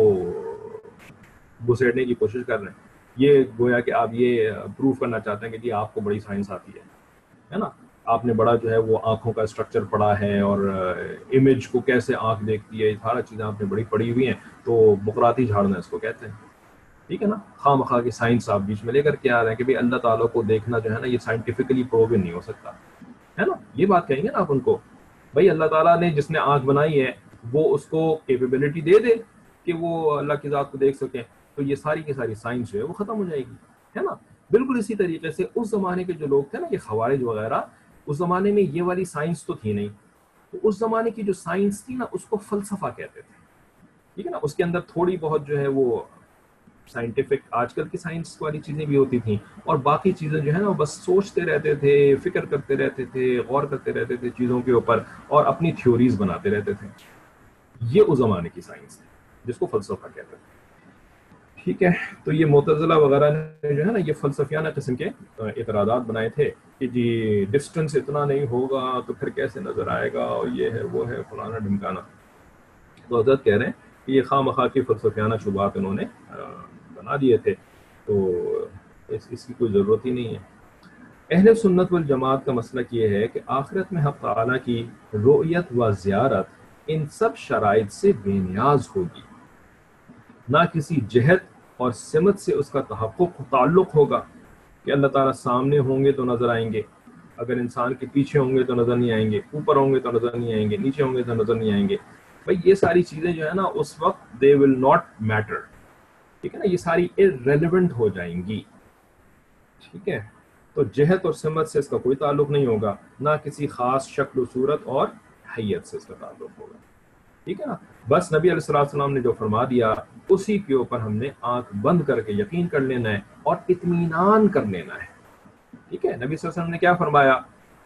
گھسیڑنے کی کوشش کر رہے ہیں. یہ گویا کہ آپ یہ پروو کرنا چاہتے ہیں کہ جی آپ کو بڑی سائنس آتی ہے, ہے نا, آپ نے بڑا جو ہے وہ آنکھوں کا اسٹرکچر پڑھا ہے اور امیج کو کیسے آنکھ دیکھتی ہے, یہ سارا چیزیں آپ نے بڑی پڑھی ہوئی ہیں, تو بقراتی جھاڑنا اس کو کہتے ہیں, ٹھیک ہے نا. خواہ مخواہ کی سائنس آپ بیچ میں لے کر کے آ رہے ہیں کہ بھائی اللہ تعالیٰ کو دیکھنا جو ہے نا یہ سائنٹیفکلی پروون نہیں ہو سکتا, ہے نا. یہ بات کہیں گے نا آپ ان کو, بھائی اللہ تعالیٰ نے جس نے آنکھ بنائی ہے وہ اس کو کیپیبلٹی دے دے کہ وہ اللہ کی ذات کو دیکھ سکیں, تو یہ ساری کی ساری سائنس جو ہے وہ ختم ہو جائے گی, ہے نا. بالکل اسی طریقے سے اس زمانے کے جو لوگ تھے نا یہ خوارج وغیرہ, اس زمانے میں یہ والی سائنس تو تھی نہیں, تو اس زمانے کی جو سائنس تھی نا اس کو فلسفہ کہتے تھے, ٹھیک ہے نا. اس کے اندر تھوڑی بہت جو ہے وہ سائنٹیفک آج کل کی سائنس والی چیزیں بھی ہوتی تھیں, اور باقی چیزیں جو ہے نا وہ بس سوچتے رہتے تھے, فکر کرتے رہتے تھے, غور کرتے رہتے تھے چیزوں کے اوپر, اور اپنی تھیوریز بناتے رہتے تھے. یہ اس زمانے کی سائنس ہے جس کو فلسفہ کہتے تھے, ٹھیک ہے. تو یہ معتزلہ وغیرہ نے جو ہے نا یہ فلسفیانہ قسم کے اعتراضات بنائے تھے کہ جی ڈسٹنس اتنا نہیں ہوگا تو پھر کیسے نظر آئے گا, اور یہ ہے وہ ہے فلانا ڈھمکانا. تو حضرت کہہ رہے ہیں کہ یہ خواہ مخواہ کی فلسفیانہ شبہات انہوں نے بنا دیے تھے, تو اس اس کی کوئی ضرورت ہی نہیں ہے. اہل سنت والجماعت کا مسلک یہ ہے کہ آخرت میں حق تعالیٰ کی رؤیت و زیارت ان سب شرائط سے بے نیاز ہوگی, نہ کسی جہت اور سمت سے اس کا تحقق تعلق ہوگا کہ اللہ تعالیٰ سامنے ہوں گے تو نظر آئیں گے, اگر انسان کے پیچھے ہوں گے تو نظر نہیں آئیں گے, اوپر ہوں گے تو نظر نہیں آئیں گے, نیچے ہوں گے تو نظر نہیں آئیں گے. بھائی یہ ساری چیزیں جو ہے نا اس وقت دے ول ناٹ میٹر, ٹھیک ہے نا, یہ ساری irrelevant ہو جائیں گی, ٹھیک ہے. تو جہت اور سمت سے اس کا کوئی تعلق نہیں ہوگا, نہ کسی خاص شکل و صورت اور حیت سے اس کا تعلق ہوگا, ٹھیک ہے نا. بس نبی علیہ الصلوۃ والسلام نے جو فرما دیا اسی کے اوپر ہم نے آنکھ بند کر کے یقین کر لینا ہے اور اطمینان کر لینا ہے, ٹھیک ہے. نبی صلی اللہ علیہ وسلم نے کیا فرمایا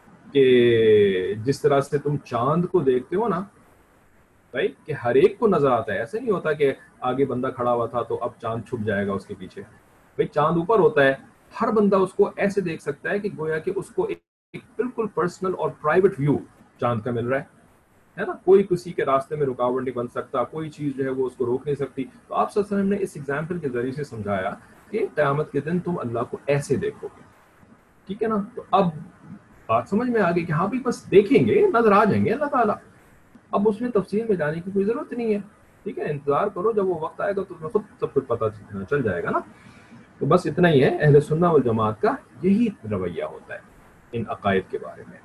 کہ جس طرح سے تم چاند کو دیکھتے ہو نا بھائی کہ ہر ایک کو نظر آتا ہے, ایسے نہیں ہوتا کہ آگے بندہ کھڑا ہوا تھا تو اب چاند چھپ جائے گا اس کے پیچھے. بھائی چاند اوپر ہوتا ہے, ہر بندہ اس کو ایسے دیکھ سکتا ہے کہ گویا کہ اس کو ایک بالکل پرسنل اور پرائیویٹ ویو چاند کا مل رہا ہے, ہے نا. کوئی کسی کے راستے میں رکاوٹ نہیں بن سکتا, کوئی چیز جو ہے وہ اس کو روک نہیں سکتی. تو آپ صلی اللہ علیہ وسلم نے اس ایگزامپل کے ذریعے سے سمجھایا کہ قیامت کے دن تم اللہ کو ایسے دیکھو گے, ٹھیک ہے نا. تو اب بات سمجھ میں آ گئی کہ ہاں بھی بس دیکھیں گے, نظر آ جائیں گے اللہ تعالیٰ, اب اس میں تفصیل میں جانے کی کوئی ضرورت نہیں ہے, ٹھیک ہے. انتظار کرو, جب وہ وقت آئے گا تو تمہیں خود سب کچھ پتہ چل جائے گا نا. تو بس اتنا ہی ہے, اہل سنہ والجماعت کا یہی رویہ ہوتا ہے ان عقائد کے بارے میں.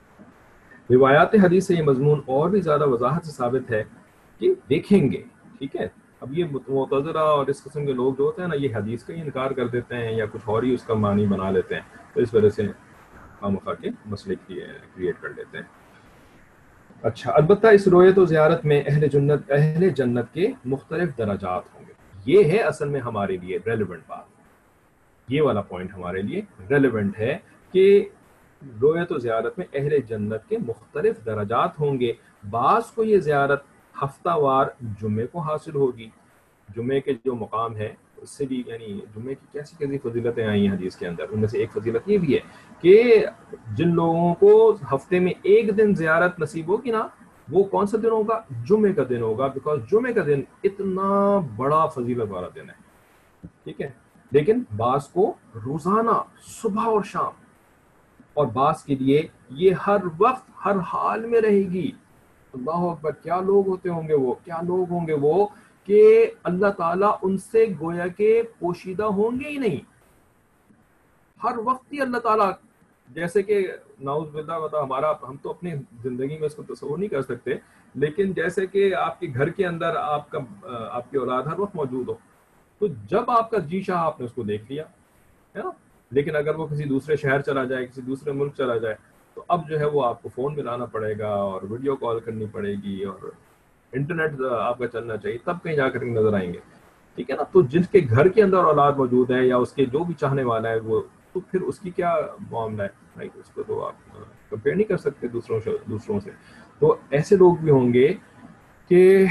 روایات حدیث سے یہ مضمون اور بھی زیادہ وضاحت سے ثابت ہے کہ دیکھیں گے, ٹھیک ہے. اب یہ معتزلہ اور اس قسم کے لوگ جو ہوتے ہیں نا یہ حدیث کا ہی انکار کر دیتے ہیں یا کچھ اور ہی اس کا معنی بنا لیتے ہیں, تو اس وجہ سے خامخواہ کے مسئلے کریٹ کر لیتے ہیں. اچھا, البتہ اس رویت و زیارت میں اہل جنت اہل جنت کے مختلف درجات ہوں گے. یہ ہے اصل میں ہمارے لیے ریلیونٹ بات, یہ والا پوائنٹ ہمارے لیے ریلیونٹ ہے کہ رویت و زیارت میں اہل جنت کے مختلف درجات ہوں گے. بعض کو یہ زیارت ہفتہ وار جمعے کو حاصل ہوگی, جمعے کے جو مقام ہے اس سے بھی یعنی جمعے کی کیسی کیسی فضیلتیں آئی ہیں حدیث کے اندر. ان میں سے ایک فضیلت یہ بھی ہے کہ جن لوگوں کو ہفتے میں ایک دن زیارت نصیب ہوگی نا, وہ کون سا دن ہوگا؟ جمعے کا دن ہوگا, بیکاز جمعے کا دن اتنا بڑا فضیلت والا دن ہے. ٹھیک ہے, لیکن بعض کو روزانہ صبح اور شام, اور بعض کے لیے یہ ہر وقت ہر حال میں رہے گی. اللہ اکبر, کیا لوگ ہوتے ہوں گے وہ, کیا لوگ ہوں گے وہ کہ اللہ تعالیٰ ان سے گویا کہ پوشیدہ ہوں گے ہی نہیں. ہر وقت ہی اللہ تعالیٰ, جیسے کہ نعوذ باللہ بتا ہمارا, ہم تو اپنی زندگی میں اس کو تصور نہیں کر سکتے, لیکن جیسے کہ آپ کے گھر کے اندر آپ کا آپ کی اولاد ہر وقت موجود ہو, تو جب آپ کا جی چاہا آپ نے اس کو دیکھ لیا ہے نا. لیکن اگر وہ کسی دوسرے شہر چلا جائے, کسی دوسرے ملک چلا جائے, تو اب جو ہے وہ آپ کو فون ملانا پڑے گا اور ویڈیو کال کرنی پڑے گی اور انٹرنیٹ آپ کا چلنا چاہیے, تب کہیں جا کر کے نظر آئیں گے. ٹھیک ہے نا. تو جس کے گھر کے اندر اولاد موجود ہے یا اس کے جو بھی چاہنے والا ہے وہ, تو پھر اس کی کیا معاملہ ہے بھائی, اس کو تو آپ کمپیئر نہیں کر سکتے دوسروں سے دوسروں سے. تو ایسے لوگ بھی ہوں گے کہ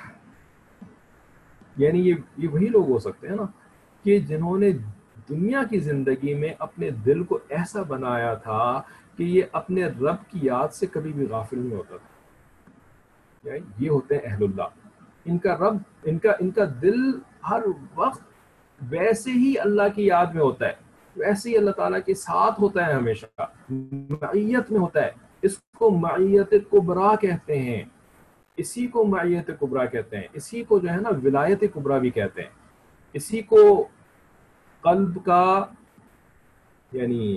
یعنی یہ یہ وہی لوگ ہو سکتے ہیں نا کہ جنہوں نے دنیا کی زندگی میں اپنے دل کو ایسا بنایا تھا کہ یہ اپنے رب کی یاد سے کبھی بھی غافل نہیں ہوتا تھا. یہ ہوتے ہیں اہل اللہ. ان کا رب, ان کا ان کا دل ہر وقت ویسے ہی اللہ کی یاد میں ہوتا ہے, ویسے ہی اللہ تعالیٰ کے ساتھ ہوتا ہے, ہمیشہ معیت میں ہوتا ہے. اس کو معیت کبریٰ کہتے ہیں, اسی کو معیت کبریٰ کہتے ہیں, اسی کو جو ہے نا ولایت کبریٰ بھی کہتے ہیں. اسی کو قلب کا یعنی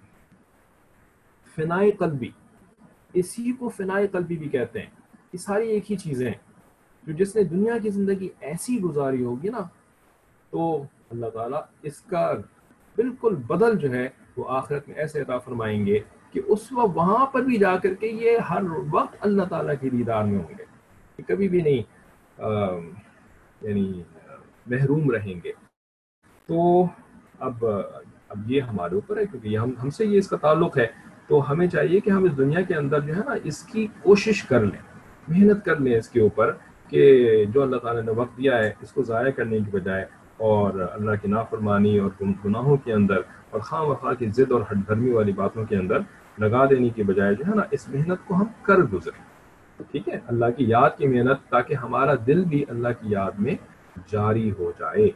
فنائے قلبی, اسی کو فنائے قلبی بھی کہتے ہیں. یہ ساری ایک ہی چیزیں ہیں. جو جس نے دنیا کی زندگی ایسی گزاری ہوگی نا, تو اللہ تعالیٰ اس کا بالکل بدل جو ہے وہ آخرت میں ایسے عطا فرمائیں گے کہ اس وقت وہاں پر بھی جا کر کے یہ ہر وقت اللہ تعالیٰ کی دیدار میں ہوں گے, کہ کبھی بھی نہیں آ, یعنی محروم رہیں گے. تو اب اب یہ ہمارے اوپر ہے, کیونکہ ہم ہم سے یہ اس کا تعلق ہے. تو ہمیں چاہیے کہ ہم اس دنیا کے اندر جو ہے نا اس کی کوشش کر لیں, محنت کر لیں اس کے اوپر, کہ جو اللہ تعالیٰ نے وقت دیا ہے اس کو ضائع کرنے کی بجائے اور اللہ کی نافرمانی اور گناہوں کے اندر اور خواہ مخواہ کی ضد اور ہٹ دھرمی والی باتوں کے اندر لگا دینے کی بجائے جو ہے نا اس محنت کو ہم کر گزریں. ٹھیک ہے, اللہ کی یاد کی محنت, تاکہ ہمارا دل بھی اللہ کی یاد میں جاری ہو جائے.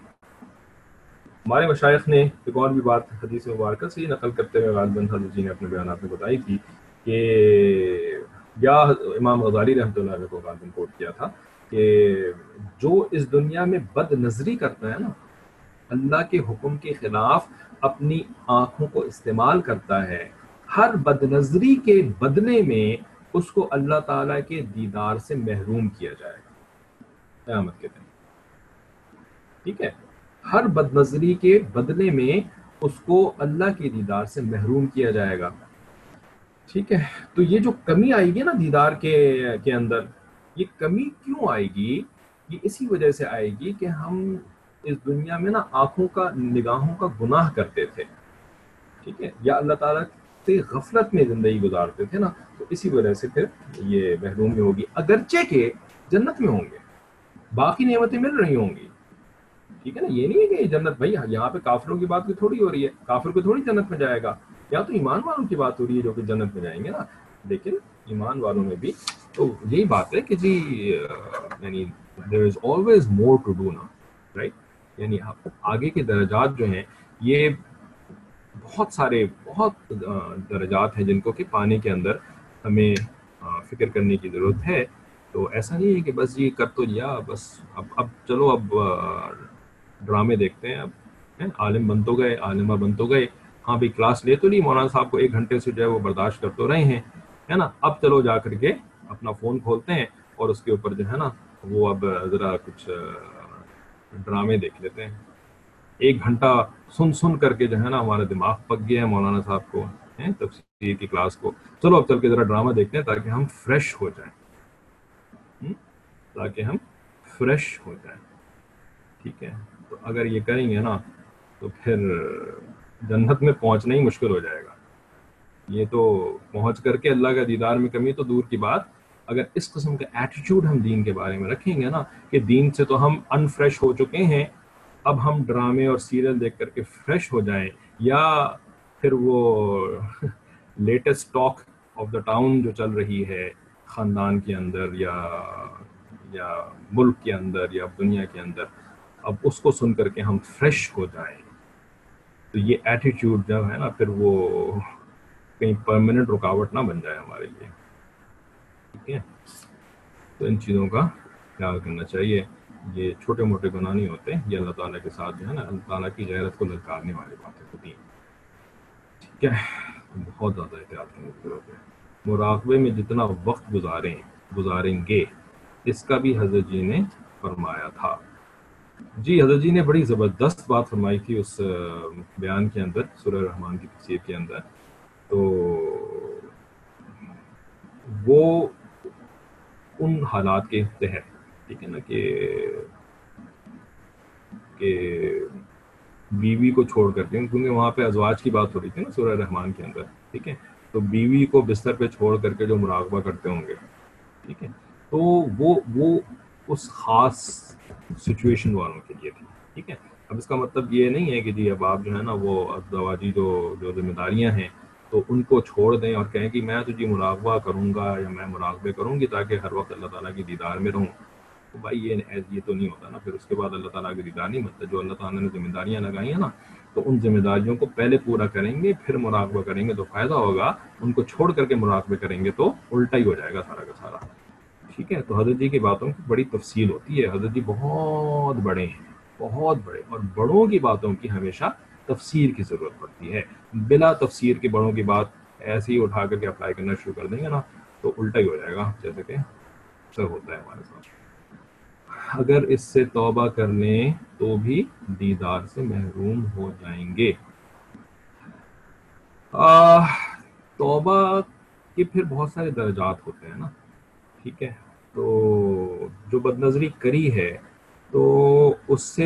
ہمارے مشائخ نے ایک اور بھی بات حدیث مبارکہ سے نقل کرتے ہوئے غالباً حضرت جی نے اپنے بیانات میں بتائی تھی کہ یا امام غزالی رحمۃ اللہ علیہ کو غالباً کوٹ کیا تھا کہ جو اس دنیا میں بد نظری کرتا ہے نا, اللہ کے حکم کے خلاف اپنی آنکھوں کو استعمال کرتا ہے, ہر بد نظری کے بدلے میں اس کو اللہ تعالیٰ کے دیدار سے محروم کیا جائے گا قیامت کے دن. ٹھیک ہے, ہر بد نظری کے بدلے میں اس کو اللہ کے دیدار سے محروم کیا جائے گا. ٹھیک ہے, تو یہ جو کمی آئے گی نا دیدار کے کے اندر, یہ کمی کیوں آئے گی؟ یہ اسی وجہ سے آئے گی کہ ہم اس دنیا میں نا آنکھوں کا نگاہوں کا گناہ کرتے تھے. ٹھیک ہے, یا اللہ تعالیٰ سے غفلت میں زندگی گزارتے تھے نا, تو اسی وجہ سے پھر یہ محرومی ہوگی. اگرچہ کہ جنت میں ہوں گے, باقی نعمتیں مل رہی ہوں گی. ٹھیک ہے نا, یہ نہیں ہے کہ جنت, بھائی یہاں پہ کافروں کی بات تھوڑی ہو رہی ہے, کافر کو تھوڑی جنت میں جائے گا, یا تو ایمان والوں کی بات ہو رہی ہے جو کہ جنت میں جائیں گے نا. لیکن ایمان والوں میں بھی تو یہی بات ہے کہ جی یعنی there is always more to do now, right? یعنی آگے کے درجات جو ہیں یہ بہت سارے بہت درجات ہیں جن کو کہ پانے کے اندر ہمیں فکر کرنے کی ضرورت ہے. تو ایسا نہیں ہے کہ بس یہ کر تو لیا, بس اب اب چلو اب ڈرامے دیکھتے ہیں, اب عالم بن تو گئے, عالمہ بن تو گئے, ہاں بھی کلاس لے تو لی, مولانا صاحب کو ایک گھنٹے سے جو ہے وہ برداشت کر تو رہے ہیں, ہے نا, اب چلو جا کر کے اپنا فون کھولتے ہیں اور اس کے اوپر جو ہے نا وہ اب ذرا کچھ ڈرامے دیکھ لیتے ہیں. ایک گھنٹہ سن سن کر کے جو ہے نا ہمارا دماغ پک گیا ہے مولانا صاحب کو تفسیر کی کلاس کو, چلو اب چل کے ذرا ڈرامہ دیکھتے ہیں تاکہ ہم فریش ہو جائیں, تاکہ ہم فریش ہو جائیں. ٹھیک ہے, تو اگر یہ کریں گے نا تو پھر جنت میں پہنچنا ہی مشکل ہو جائے گا. یہ تو پہنچ کر کے اللہ کا دیدار میں کمی تو دور کی بات, اگر اس قسم کا ایٹیٹیوڈ ہم دین کے بارے میں رکھیں گے نا کہ دین سے تو ہم انفریش ہو چکے ہیں, اب ہم ڈرامے اور سیریل دیکھ کر کے فریش ہو جائیں، یا پھر وہ latest talk of the town جو چل رہی ہے خاندان کے اندر یا یا ملک کے اندر یا دنیا کے اندر، اب اس کو سن کر کے ہم فریش ہو جائیں، تو یہ ایٹیٹیوڈ جو ہے نا پھر وہ کہیں پرماننٹ رکاوٹ نہ بن جائے ہمارے لیے. ٹھیک ہے، تو ان چیزوں کا خیال کرنا چاہیے. یہ چھوٹے موٹے گناہ نہیں ہوتے، یہ اللہ تعالیٰ کے ساتھ جو ہے نا اللہ تعالیٰ کی غیرت کو للکارنے والی باتیں ہوتی ہیں. ٹھیک ہے، بہت زیادہ احتیاط کرنے کی ضرورت ہے. مراقبے میں جتنا وقت گزاریں گزاریں گے اس کا بھی حضرت جی نے فرمایا تھا. جی حضرت جی نے بڑی زبردست بات فرمائی تھی اس بیان کے اندر، سورہ رحمان کی تفسیر کے اندر. تو وہ ان حالات کے تحت، ٹھیک ہے نا، کہ کہ بیوی کو چھوڑ کر کے، کیونکہ وہاں پہ ازواج کی بات ہو رہی تھی نا سورہ رحمان کے اندر، ٹھیک ہے، تو بیوی کو بستر پہ چھوڑ کر کے جو مراقبہ کرتے ہوں گے، ٹھیک ہے، تو وہ وہ اس خاص سچویشن والوں کے لیے تھی. ٹھیک ہے، اب اس کا مطلب یہ نہیں ہے کہ جی اب آپ جو ہے نا وہ ازدواجی جو جو ذمہ داریاں ہیں تو ان کو چھوڑ دیں اور کہیں کہ میں تو جی مراقبہ کروں گا یا میں مراقبے کروں گی تاکہ ہر وقت اللہ تعالیٰ کی دیدار میں رہوں. تو بھائی یہ یہ تو نہیں ہوتا نا. پھر اس کے بعد اللہ تعالیٰ کی دیدار نہیں ملتا. جو اللہ تعالیٰ نے ذمہ داریاں لگائی ہیں نا، تو ان ذمہ داریوں کو پہلے پورا کریں گے، پھر مراقبہ کریں گے تو فائدہ ہوگا. ان کو چھوڑ کر کے مراقبے کریں گے تو الٹا ہی ہو جائے گا سارا کا سارا. ٹھیک ہے، تو حضرت جی کی باتوں کی بڑی تفصیل ہوتی ہے. حضرت جی بہت بڑے ہیں، بہت بڑے، اور بڑوں کی باتوں کی ہمیشہ تفسیر کی ضرورت پڑتی ہے. بلا تفسیر کے بڑوں کی بات ایسے ہی اٹھا کر کے اپلائی کرنا شروع کر دیں گے نا تو الٹا ہی ہو جائے گا، جیسے کہ اکثر ہوتا ہے ہمارے ساتھ. اگر اس سے توبہ کر لیں تو بھی دیدار سے محروم ہو جائیں گے. آہ توبہ کے پھر بہت سارے درجات ہوتے ہیں نا. ٹھیک ہے، تو جو بد نظری کری ہے تو اس سے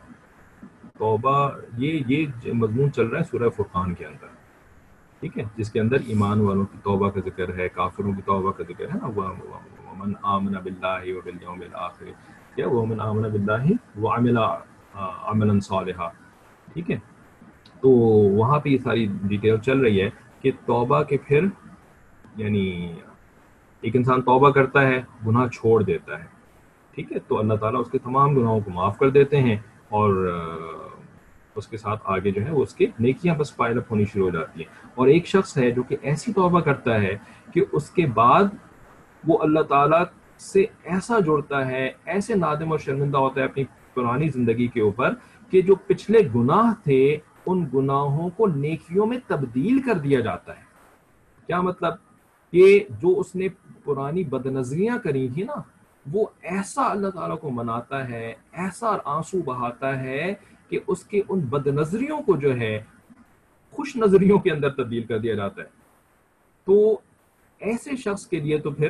توبہ، یہ یہ مضمون چل رہا ہے سورہ فرقان کے اندر، ٹھیک ہے، جس کے اندر ایمان والوں کی توبہ کا ذکر ہے، کافروں کی توبہ کا ذکر ہے نا. ومن آمن باللہ وبالیوم الآخر، کیا ومن آمن باللہ وعمل عملا صالحا. ٹھیک ہے، تو وہاں پہ یہ ساری ڈیٹیل چل رہی ہے کہ توبہ کے پھر یعنی ایک انسان توبہ کرتا ہے، گناہ چھوڑ دیتا ہے، ٹھیک ہے، تو اللہ تعالیٰ اس کے تمام گناہوں کو معاف کر دیتے ہیں اور اس کے ساتھ آگے جو ہے وہ اس کی نیکیاں بس پائل اپ ہونی شروع ہو جاتی ہیں. اور ایک شخص ہے جو کہ ایسی توبہ کرتا ہے کہ اس کے بعد وہ اللہ تعالیٰ سے ایسا جڑتا ہے، ایسے نادم اور شرمندہ ہوتا ہے اپنی پرانی زندگی کے اوپر کہ جو پچھلے گناہ تھے ان گناہوں کو نیکیوں میں تبدیل کر دیا جاتا ہے. کیا مطلب؟ کہ جو اس نے پرانی بدنظریاں کری تھی نا، وہ ایسا اللہ تعالیٰ کو مناتا ہے، ایسا آنسو بہاتا ہے کہ اس کے ان بدنظریوں کو جو ہے خوش نظریوں کے اندر تبدیل کر دیا جاتا ہے. تو ایسے شخص کے لیے تو پھر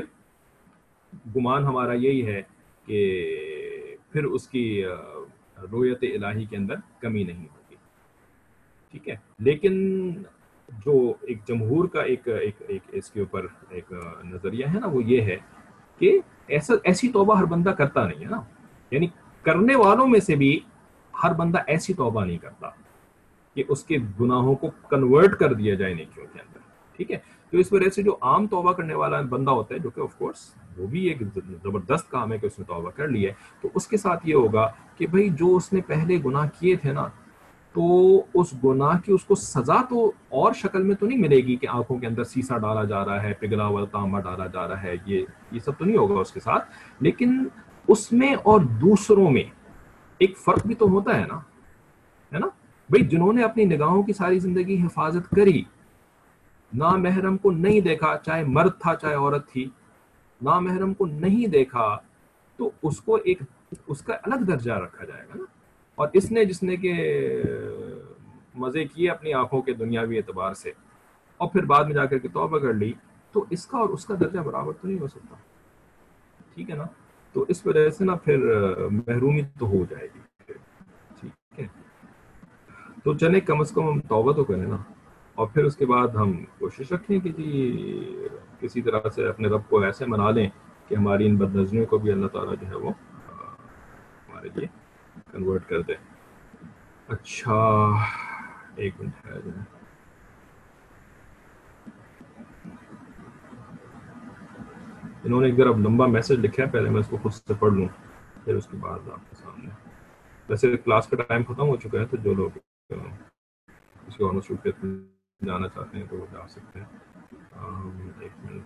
گمان ہمارا یہی ہے کہ پھر اس کی رویت الہی کے اندر کمی نہیں ہوگی. ٹھیک ہے، لیکن جو ایک جمہور کا ایک ایک ایک اس کے اوپر ایک نظریہ ہے نا، وہ یہ ہے کہ ایسا ایسی توبہ ہر بندہ کرتا نہیں ہے نا. یعنی کرنے والوں میں سے بھی ہر بندہ ایسی توبہ نہیں کرتا کہ اس کے گناہوں کو کنورٹ کر دیا جائے نیکیوں کے اندر. ٹھیک ہے، تو اس وجہ سے جو عام توبہ کرنے والا بندہ ہوتا ہے، جو کہ آف کورس وہ بھی ایک زبردست کام ہے کہ اس نے توبہ کر لی ہے، تو اس کے ساتھ یہ ہوگا کہ بھائی جو اس نے پہلے گناہ کیے تھے نا، تو اس گناہ کی اس کو سزا تو اور شکل میں تو نہیں ملے گی کہ آنکھوں کے اندر سیسا ڈالا جا رہا ہے، پگھلا ہوا تانبا ڈالا جا رہا ہے، یہ یہ سب تو نہیں ہوگا اس کے ساتھ. لیکن اس میں اور دوسروں میں ایک فرق بھی تو ہوتا ہے نا، ہے نا بھائی. جنہوں نے اپنی نگاہوں کی ساری زندگی حفاظت کری، نامحرم کو نہیں دیکھا، چاہے مرد تھا چاہے عورت تھی، نامحرم کو نہیں دیکھا، تو اس کو ایک اس کا الگ درجہ رکھا جائے گا نا. اور اس نے جس نے کہ مزے کیے اپنی آنکھوں کے دنیاوی اعتبار سے اور پھر بعد میں جا کر کے توبہ کر لی، تو اس کا اور اس کا درجہ برابر تو نہیں ہو سکتا. ٹھیک ہے نا، تو اس وجہ سے نا پھر محرومی تو ہو جائے گی. ٹھیک ہے، تو چلے کم از کم ہم توبہ تو کریں نا، اور پھر اس کے بعد ہم کوشش رکھیں کہ جی کسی طرح سے اپنے رب کو ایسے منا لیں کہ ہماری ان بد نظریوں کو بھی اللہ تعالیٰ جو ہے وہ ہمارے لیے کنورٹ کر دے. اچھا ایک منٹ ہے. انہوں نے ایک ذرا لمبا میسج لکھا ہے, پہلے میں اس کو خود سے پڑھ لوں پھر اس کے بعد آپ کے سامنے. ویسے کلاس کا ٹائم ختم ہو چکا ہے, تو جو لوگ کسی اور مصروفیت میں جانا چاہتے ہیں تو وہ جا سکتے ہیں. آم، ایک منٹ.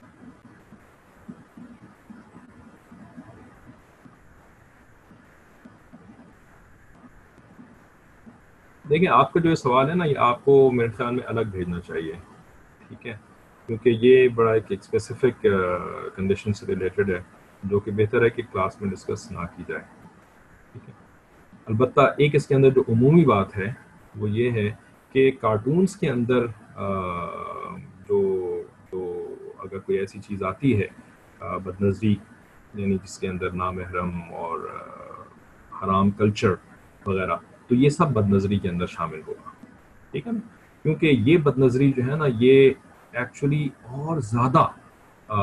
دیکھیں آپ کا جو یہ سوال ہے نا, یہ آپ کو میرے خیال میں الگ بھیجنا چاہیے, ٹھیک ہے, کیونکہ یہ بڑا ایک اسپیسیفک کنڈیشن سے ریلیٹڈ ہے, جو کہ بہتر ہے کہ کلاس میں ڈسکس نہ کی جائے, ٹھیک ہے. البتہ ایک اس کے اندر جو عمومی بات ہے وہ یہ ہے کہ کارٹونز کے اندر آ, جو جو اگر کوئی ایسی چیز آتی ہے بد نظری, یعنی جس کے اندر نامحرم اور آ, حرام کلچر وغیرہ, تو یہ سب بد نظری کے اندر شامل ہوگا, ٹھیک ہے نا. کیونکہ یہ بد نظری جو ہے نا, یہ ایکچولی اور زیادہ آ,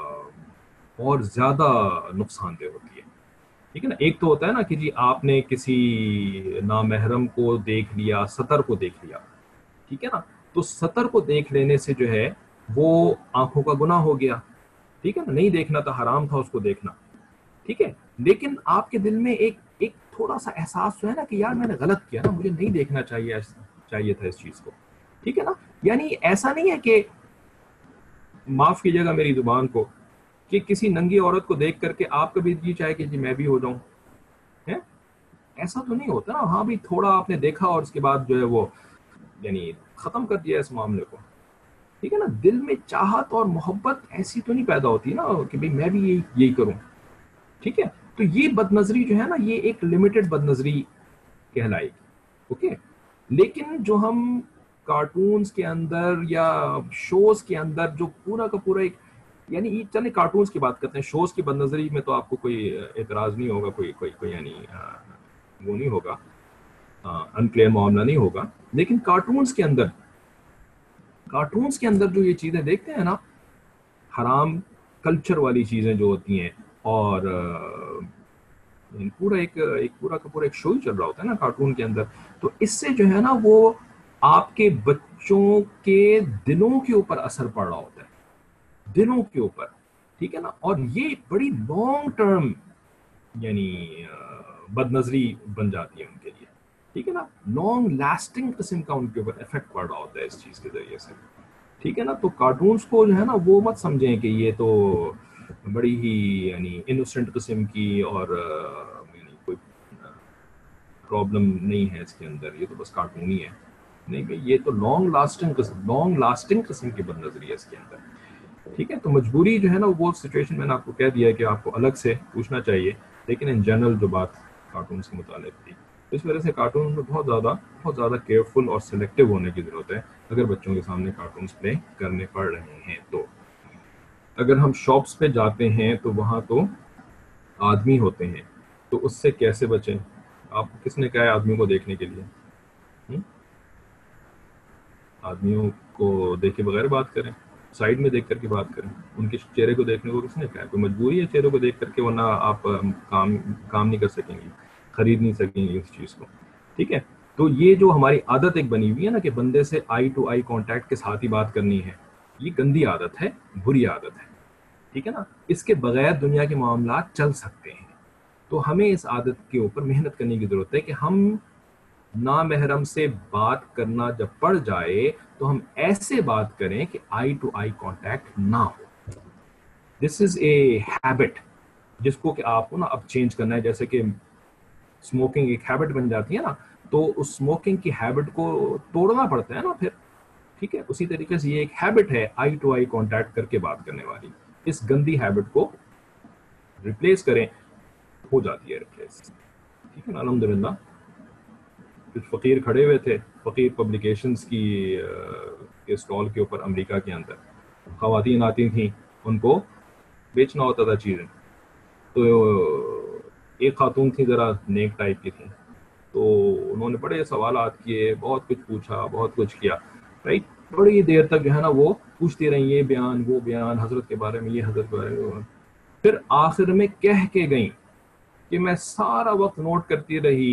اور زیادہ نقصان دہ ہوتی ہے, ٹھیک ہے نا. ایک تو ہوتا ہے نا کہ جی آپ نے کسی نامحرم کو دیکھ لیا, سطر کو دیکھ لیا, ٹھیک ہے نا, تو سطر کو دیکھ لینے سے جو ہے وہ آنکھوں کا گناہ ہو گیا, ٹھیک ہے نا, نہیں دیکھنا تھا, حرام تھا اس کو دیکھنا, ٹھیک ہے. لیکن آپ کے دل میں ایک ایک تھوڑا سا احساس جو ہے نا کہ یار میں نے غلط کیا نا, مجھے نہیں دیکھنا چاہیے چاہیے تھا اس چیز کو, ٹھیک ہے نا. یعنی ایسا نہیں ہے کہ, معاف کیجیے گا میری زبان کو, کہ کسی ننگی عورت کو دیکھ کر کے آپ کا بھی جی چاہے کہ جی میں بھی ہو جاؤں, ہے ایسا تو نہیں ہوتا نا. ہاں بھی تھوڑا آپ نے دیکھا اور اس کے بعد جو ہے وہ یعنی ختم کر دیا اس معاملے کو, ٹھیک ہے نا. دل میں چاہت اور محبت ایسی تو نہیں پیدا ہوتی نا کہ بھئی میں بھی یہی یہی کروں, ٹھیک ہے. تو یہ بد نظری جو ہے نا, یہ ایک لمیٹڈ بد نظری کہلائے گی, اوکے. لیکن جو ہم کارٹونز کے اندر یا شوز کے اندر جو پورا کا پورا ایک, یعنی چلیں کارٹونز کی بات کرتے ہیں, شوز کی بد نظری میں تو آپ کو کوئی اعتراض نہیں ہوگا, کوئی کوئی کوئی یعنی وہ نہیں ہوگا, ان کلیئر معاملہ نہیں ہوگا. لیکن کارٹونز کے اندر کارٹونز کے اندر جو یہ چیزیں دیکھتے ہیں نا, حرام کلچر والی چیزیں جو ہوتی ہیں, اور پورا ایک ایک پورا کا پورا ایک شو ہی چل رہا ہوتا ہے نا کارٹون کے اندر, تو اس سے جو ہے نا وہ آپ کے بچوں کے دلوں کے اوپر اثر پڑ رہا ہوتا ہے, دلوں کے اوپر, ٹھیک ہے نا. اور یہ بڑی لانگ ٹرم یعنی بد نظری بن جاتی ہے ان کے لیے, ٹھیک ہے نا. لانگ لاسٹنگ قسم کا ان کے اوپر افیکٹ پڑ رہا ہوتا ہے اس چیز کے ذریعے سے, ٹھیک ہے نا. تو کارٹونز کو جو ہے نا وہ مت سمجھیں کہ یہ تو بڑی ہی یعنی انوسنٹ قسم کی اور یعنی کوئی پرابلم نہیں ہے اس کے اندر, یہ تو بس کارٹون ہی ہے. نہیں بھائی, یہ تو لانگ لاسٹنگ قسم لانگ لاسٹنگ قسم کی بد نظری ہے اس کے اندر, ٹھیک ہے. تو مجبوری جو ہے نا وہ سچویشن میں نے آپ کو کہہ دیا ہے کہ آپ کو الگ سے پوچھنا چاہیے, لیکن ان جنرل جو بات کارٹونز کے متعلق تھی, اس وجہ سے کارٹون میں بہت زیادہ بہت زیادہ کیئرفل اور سلیکٹیو ہونے کی ضرورت ہے اگر بچوں کے سامنے کارٹونز پلے کرنے پڑ رہے ہیں. تو اگر ہم شاپس پہ جاتے ہیں تو وہاں تو آدمی ہوتے ہیں, تو اس سے کیسے بچیں؟ آپ کو کس نے کہا ہے آدمیوں کو دیکھنے کے لیے؟ ہم؟ آدمیوں کو دیکھے بغیر بات کریں, سائڈ میں دیکھ کر کے بات کریں. ان کے چہرے کو دیکھنے کو کس نے کہا ہے؟ کوئی مجبوری ہے چہرے کو دیکھ کر کے, ورنہ آپ کام کام نہیں کر سکیں گے, خرید نہیں سکیں گے اس چیز کو, ٹھیک ہے. تو یہ جو ہماری عادت ایک بنی ہوئی ہے نا کہ بندے سے آئی ٹو آئی کانٹیکٹ کے ساتھ ہی بات کرنی ہے, یہ گندی عادت ہے, بری عادت ہے, ٹھیک ہے نا. اس کے بغیر دنیا کے معاملات چل سکتے ہیں. تو ہمیں اس عادت کے اوپر محنت کرنے کی ضرورت ہے کہ ہم نامحرم سے بات کرنا جب پڑ جائے تو ہم ایسے بات کریں کہ آئی ٹو آئی کانٹیکٹ نہ ہو. دس از اے ہیبٹ جس کو کہ آپ کو نا اب چینج کرنا ہے. جیسے کہ اسموکنگ ایک ہیبٹ بن جاتی ہے نا, تو اس اسموکنگ کی ہیبٹ کو توڑنا پڑتا ہے نا پھر, ٹھیک ہے. اسی طریقے سے یہ ایک ہیبٹ ہے آئی ٹو آئی کانٹیکٹ کر کے بات کرنے والی, اس گندی ہیبٹ کو ریپلیس کریں, ہو جاتی ہے ریپلیس, ٹھیک ہے نا. الحمدللہ کچھ فقیر کھڑے ہوئے تھے, فقیر پبلیکیشنز کی کے اسٹال کے اوپر امریکہ کے اندر, خواتین آتی تھیں, ان کو بیچنا ہوتا تھا چیزیں. تو ایک خاتون تھی ذرا نیک ٹائپ کی تھی, تو انہوں نے بڑے سوالات کیے, بہت کچھ پوچھا, بہت کچھ کیا, رائٹ. بڑی دیر تک جو ہے نا وہ پوچھتی رہی, یہ بیان وہ بیان, حضرت کے بارے میں یہ, حضرت کے بارے میں. پھر آخر میں کہہ کے گئیں کہ میں سارا وقت نوٹ کرتی رہی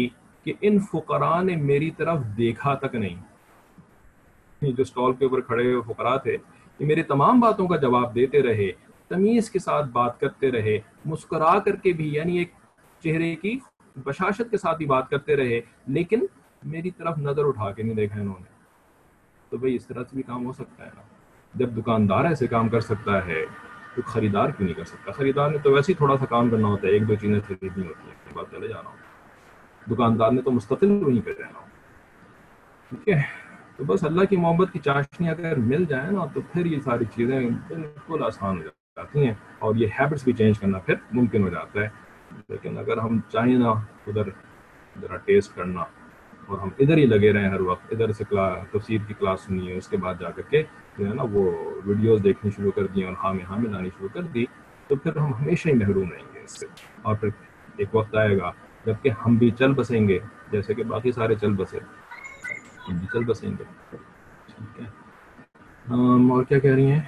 کہ ان فقراء نے میری طرف دیکھا تک نہیں. یہ جو اسٹال کے اوپر کھڑے ہوئے فقراء تھے یہ میری تمام باتوں کا جواب دیتے رہے, تمیز کے ساتھ بات کرتے رہے, مسکرا کر کے بھی, یعنی ایک چہرے کی بشاشت کے ساتھ بھی بات کرتے رہے, لیکن میری طرف نظر اٹھا کے نہیں دیکھا انہوں نے. تو بھئی اس طرح سے بھی کام ہو سکتا ہے نا. جب دکاندار ایسے کام کر سکتا ہے تو خریدار کیوں نہیں کر سکتا؟ خریدار نے تو ویسے ہی تھوڑا سا کام کرنا ہوتا ہے, ایک دو چیزیں خریدنی ہوتی ہیں, بات چلے جا رہا ہوں. دکاندار نے تو مستقل وہیں پہ رہنا ہو. ٹھیک ہے, تو بس اللہ کی محبت کی چاشنی اگر مل جائے نا تو پھر یہ ساری چیزیں بالکل آسان ہو جاتی ہیں, اور یہ ہیبٹس بھی چینج کرنا پھر ممکن ہو جاتا ہے. لیکن اگر ہم چاہیں نا ادھر ذرا ٹیسٹ کرنا اور ہم ادھر ہی لگے رہے ہیں ہر وقت, ادھر سے کلاس تفسیر کی کلاس سنی ہے, اس کے بعد جا کر کے جو ہے نا وہ ویڈیوز دیکھنی شروع کر دی اور ہاں میں ہاں میں لانی شروع کر دی, تو پھر ہم ہمیشہ ہی محروم رہیں گے اس سے. اور پھر ایک وقت آئے گا جب کہ ہم بھی چل بسیں گے جیسے کہ باقی سارے چل بسے, ہم بھی چل بسیں گے. ٹھیک ہے, اور کیا کہہ رہی ہیں؟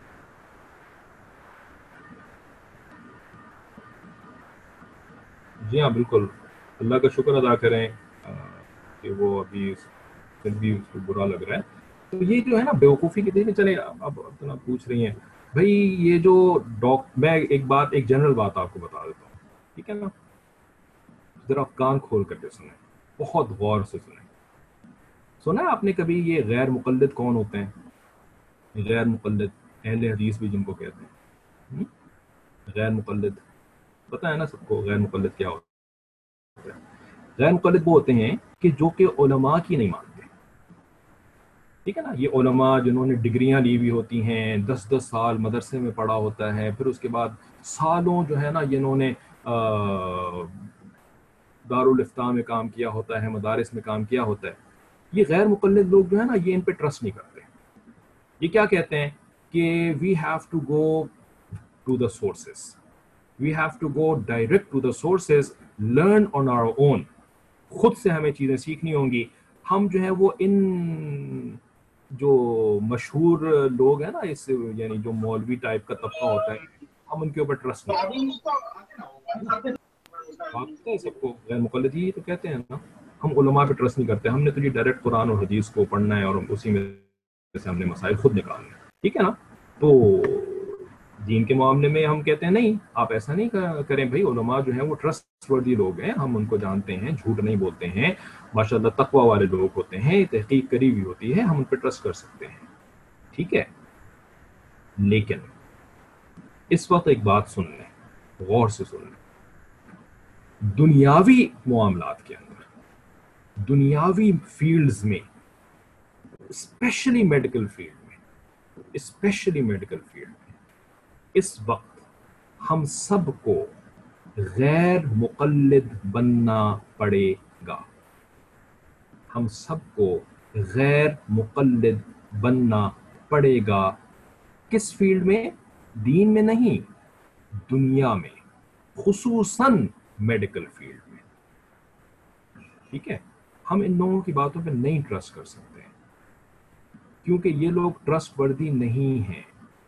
جی ہاں بالکل, اللہ کا شکر ادا کریں کہ وہ ابھی پھر بھی اس کو برا لگ رہا ہے. تو یہ جو ہے نا بیوقوفی کی دیکھیں, چلے اب اتنا پوچھ رہی ہیں بھائی, یہ جو ڈاک میں ایک بات ایک جنرل بات آپ کو بتا دیتا ہوں, ٹھیک ہے نا, ذرا کان کھول کر کے سنیں, بہت غور سے سنیں. سنا آپ نے کبھی یہ غیر مقلد کون ہوتے ہیں؟ غیر مقلد, اہل حدیث بھی جن کو کہتے ہیں, غیر مقلد پتہ ہے نا سب کو غیر مقلد کیا ہوتا ہے؟ غیر مقلد وہ ہوتے ہیں کہ جو کہ علماء کی نہیں مانتے. ٹھیک ہے نا, یہ علماء جنہوں نے ڈگریاں لی ہوئی ہوتی ہیں, دس دس سال مدرسے میں پڑھا ہوتا ہے, پھر اس کے بعد سالوں جو ہے نا جنہوں نے دارالافتاء میں کام کیا ہوتا ہے, مدارس میں کام کیا ہوتا ہے, یہ غیر مقلد لوگ جو ہے نا یہ ان پہ ٹرسٹ نہیں کرتے. یہ کیا کہتے ہیں کہ we have to go to the sources, we have to go direct to the sources, learn on our own, خود سے ہمیں چیزیں سیکھنی ہوں گی. ہم جو ہے وہ ان جو مشہور لوگ ہیں نا, اس یعنی جو مولوی ٹائپ کا طبقہ ہوتا ہے, ہم ان کے اوپر ٹرسٹ نہیں کرتے. سب کو غیر مقلد ہی تو کہتے ہیں نا, ہم علماء پہ ٹرسٹ نہیں کرتے, ہم نے تو یہ ڈائریکٹ قرآن اور حدیث کو پڑھنا ہے اور اسی میں سے ہم نے مسائل خود نکالنے ہیں. ٹھیک ہے نا, تو دین کے معاملے میں ہم کہتے ہیں نہیں, آپ ایسا نہیں کریں بھائی, علماء جو ہیں وہ ٹرسٹ وردی لوگ ہیں, ہم ان کو جانتے ہیں, جھوٹ نہیں بولتے ہیں, ماشاءاللہ تقوی والے لوگ ہوتے ہیں, تحقیق کری ہوئی ہوتی ہے, ہم ان پہ ٹرسٹ کر سکتے ہیں. ٹھیک ہے, لیکن اس وقت ایک بات سن لیں, غور سے سن لیں. دنیاوی معاملات کے اندر, دنیاوی فیلڈز میں, اسپیشلی میڈیکل فیلڈ میں, اسپیشلی میڈیکل فیلڈ میں اس وقت ہم سب کو غیر مقلد بننا پڑے گا. ہم سب کو غیر مقلد بننا پڑے گا. کس فیلڈ میں؟ دین میں نہیں, دنیا میں, خصوصاً میڈیکل فیلڈ میں. ٹھیک ہے, ہم ان لوگوں کی باتوں پہ نہیں ٹرسٹ کر سکتے کیونکہ یہ لوگ ٹرسٹ وردی نہیں ہیں.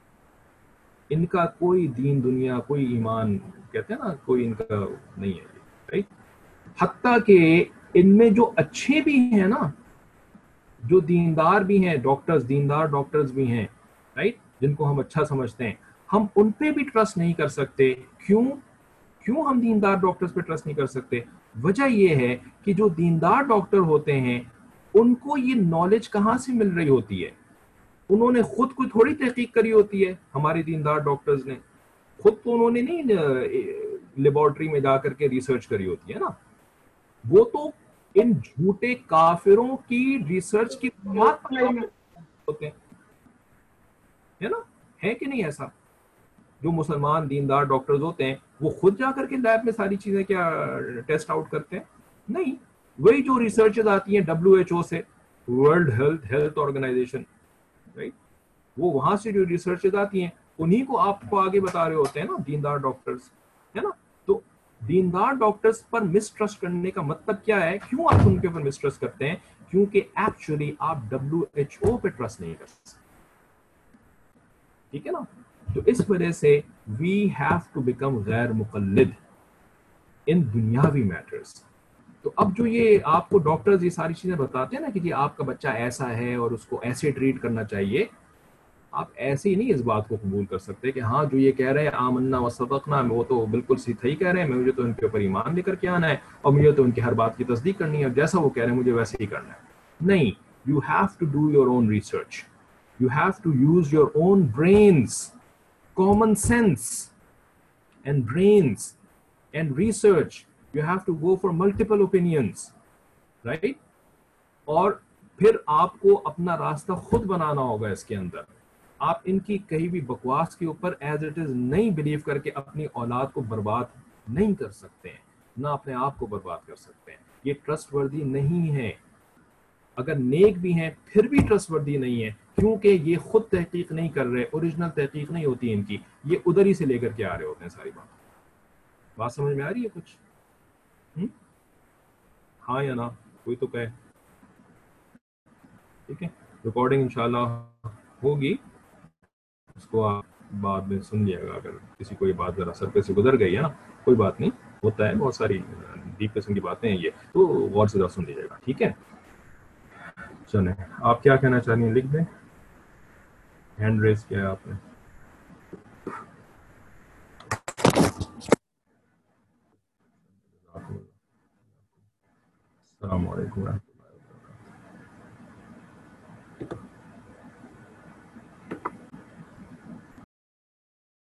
ان کا کوئی دین دنیا, کوئی ایمان کہتے ہیں نا, کوئی ان کا نہیں ہے, رائٹ. حتیٰ کہ ان میں جو اچھے بھی ہیں نا, جو دیندار بھی ہیں, ڈاکٹرز, دیندار ڈاکٹرز بھی ہیں, رائٹ, جن کو ہم اچھا سمجھتے ہیں, ہم ان پہ بھی ٹرسٹ نہیں کر سکتے. کیوں کیوں ہم دیندار ڈاکٹرز پہ ٹرسٹ نہیں کر سکتے؟ وجہ یہ ہے کہ جو دیندار ڈاکٹر ہوتے ہیں ان کو یہ نالج کہاں سے مل رہی ہوتی ہے؟ انہوں نے خود کوئی تھوڑی تحقیق کری ہوتی ہے. ہمارے دیندار ڈاکٹرز نے خود تو انہوں نے نہیں لیبارٹری میں جا کر کے ریسرچ کری ہوتی ہے نا, وہ تو ان جھوٹے کافروں کی ریسرچ کی بنیاد پر ہوتے ہیں, ہے نا, ہے کہ نہیں ایسا؟ جو مسلمان دیندار ڈاکٹرز ہوتے ہیں وہ خود جا کر کے لیب میں ساری چیزیں کیا ٹیسٹ آؤٹ کرتے ہیں؟ نہیں, وہی جو ریسرچز آتی ہیں ڈبلیو ایچ او سے, world health health organization, right, وہ وہاں سے جو ریسرچز آتی ہیں انہی کو آپ کو آگے بتا رہے ہوتے ہیں نا دیندار ڈاکٹرز, ہے نا. تو دیندار ڈاکٹرز پر مس ٹرسٹ کرنے کا مطلب کیا ہے؟ کیوں آپ ان کے اوپر مس ٹرسٹ کرتے ہیں؟ کیونکہ ایکچولی آپ ڈبلیو ایچ او پہ ٹرسٹ نہیں کر سکتے. ٹھیک ہے نا, تو اس وجہ سے وی ہیو ٹو بیکم غیر مقلد ان دنیاوی میٹرز. تو اب جو یہ آپ کو ڈاکٹرز یہ ساری چیزیں بتاتے ہیں نا کہ جی آپ کا بچہ ایسا ہے اور اس کو ایسے ٹریٹ کرنا چاہیے، آپ ایسے ہی نہیں اس بات کو قبول کر سکتے کہ ہاں جو یہ کہہ رہے ہیں آمنا و صدقنا، وہ تو بالکل صحیح کہہ رہے ہیں، مجھے تو ان کے اوپر ایمان لے کر کے آنا ہے اور مجھے تو ان کی ہر بات کی تصدیق کرنی ہے اور جیسا وہ کہہ رہے ہیں مجھے ویسے ہی کرنا ہے. نہیں، you have to do your own research, you have to use your own brains, common sense and brains and research. You have to go for multiple opinions, right? اور پھر آپ کو اپنا راستہ خود بنانا ہوگا اس کے اندر. آپ ان کی کہیں بھی بکواس کے اوپر ایز اٹ از نہیں بلیو کر کے اپنی اولاد کو برباد نہیں کر سکتے ہیں، نہ اپنے آپ کو برباد کر سکتے ہیں. یہ ٹرسٹ وردی نہیں ہے. اگر نیک بھی ہیں پھر بھی ٹرسٹ وردی نہیں ہے، کیونکہ یہ خود تحقیق نہیں کر رہے، اوریجنل تحقیق نہیں ہوتی ان کی، یہ ادھر ہی سے لے کر کے آ رہے ہوتے ہیں ساری بات. بات سمجھ میں آ رہی ہے کچھ؟ ہاں یا نہ؟ کوئی تو کہے. ٹھیک ہے، ریکارڈنگ انشاءاللہ ہوگی، اس کو آپ بعد میں سن لیے گا. اگر کسی کو یہ بات ذرا سر پہ سے گزر گئی ہے نا، کوئی بات نہیں، ہوتا ہے، بہت ساری ڈیپ قسم کی باتیں ہیں یہ، تو غور سے ذرا سن لیجیے گا. ٹھیک ہے، چلیں آپ کیا کہنا چاہ رہی ہیں لکھ دیں. ہینڈ ریز کیا ہے آپ نے؟ السلام علیکم ورحمۃ اللہ وبرکاتہ.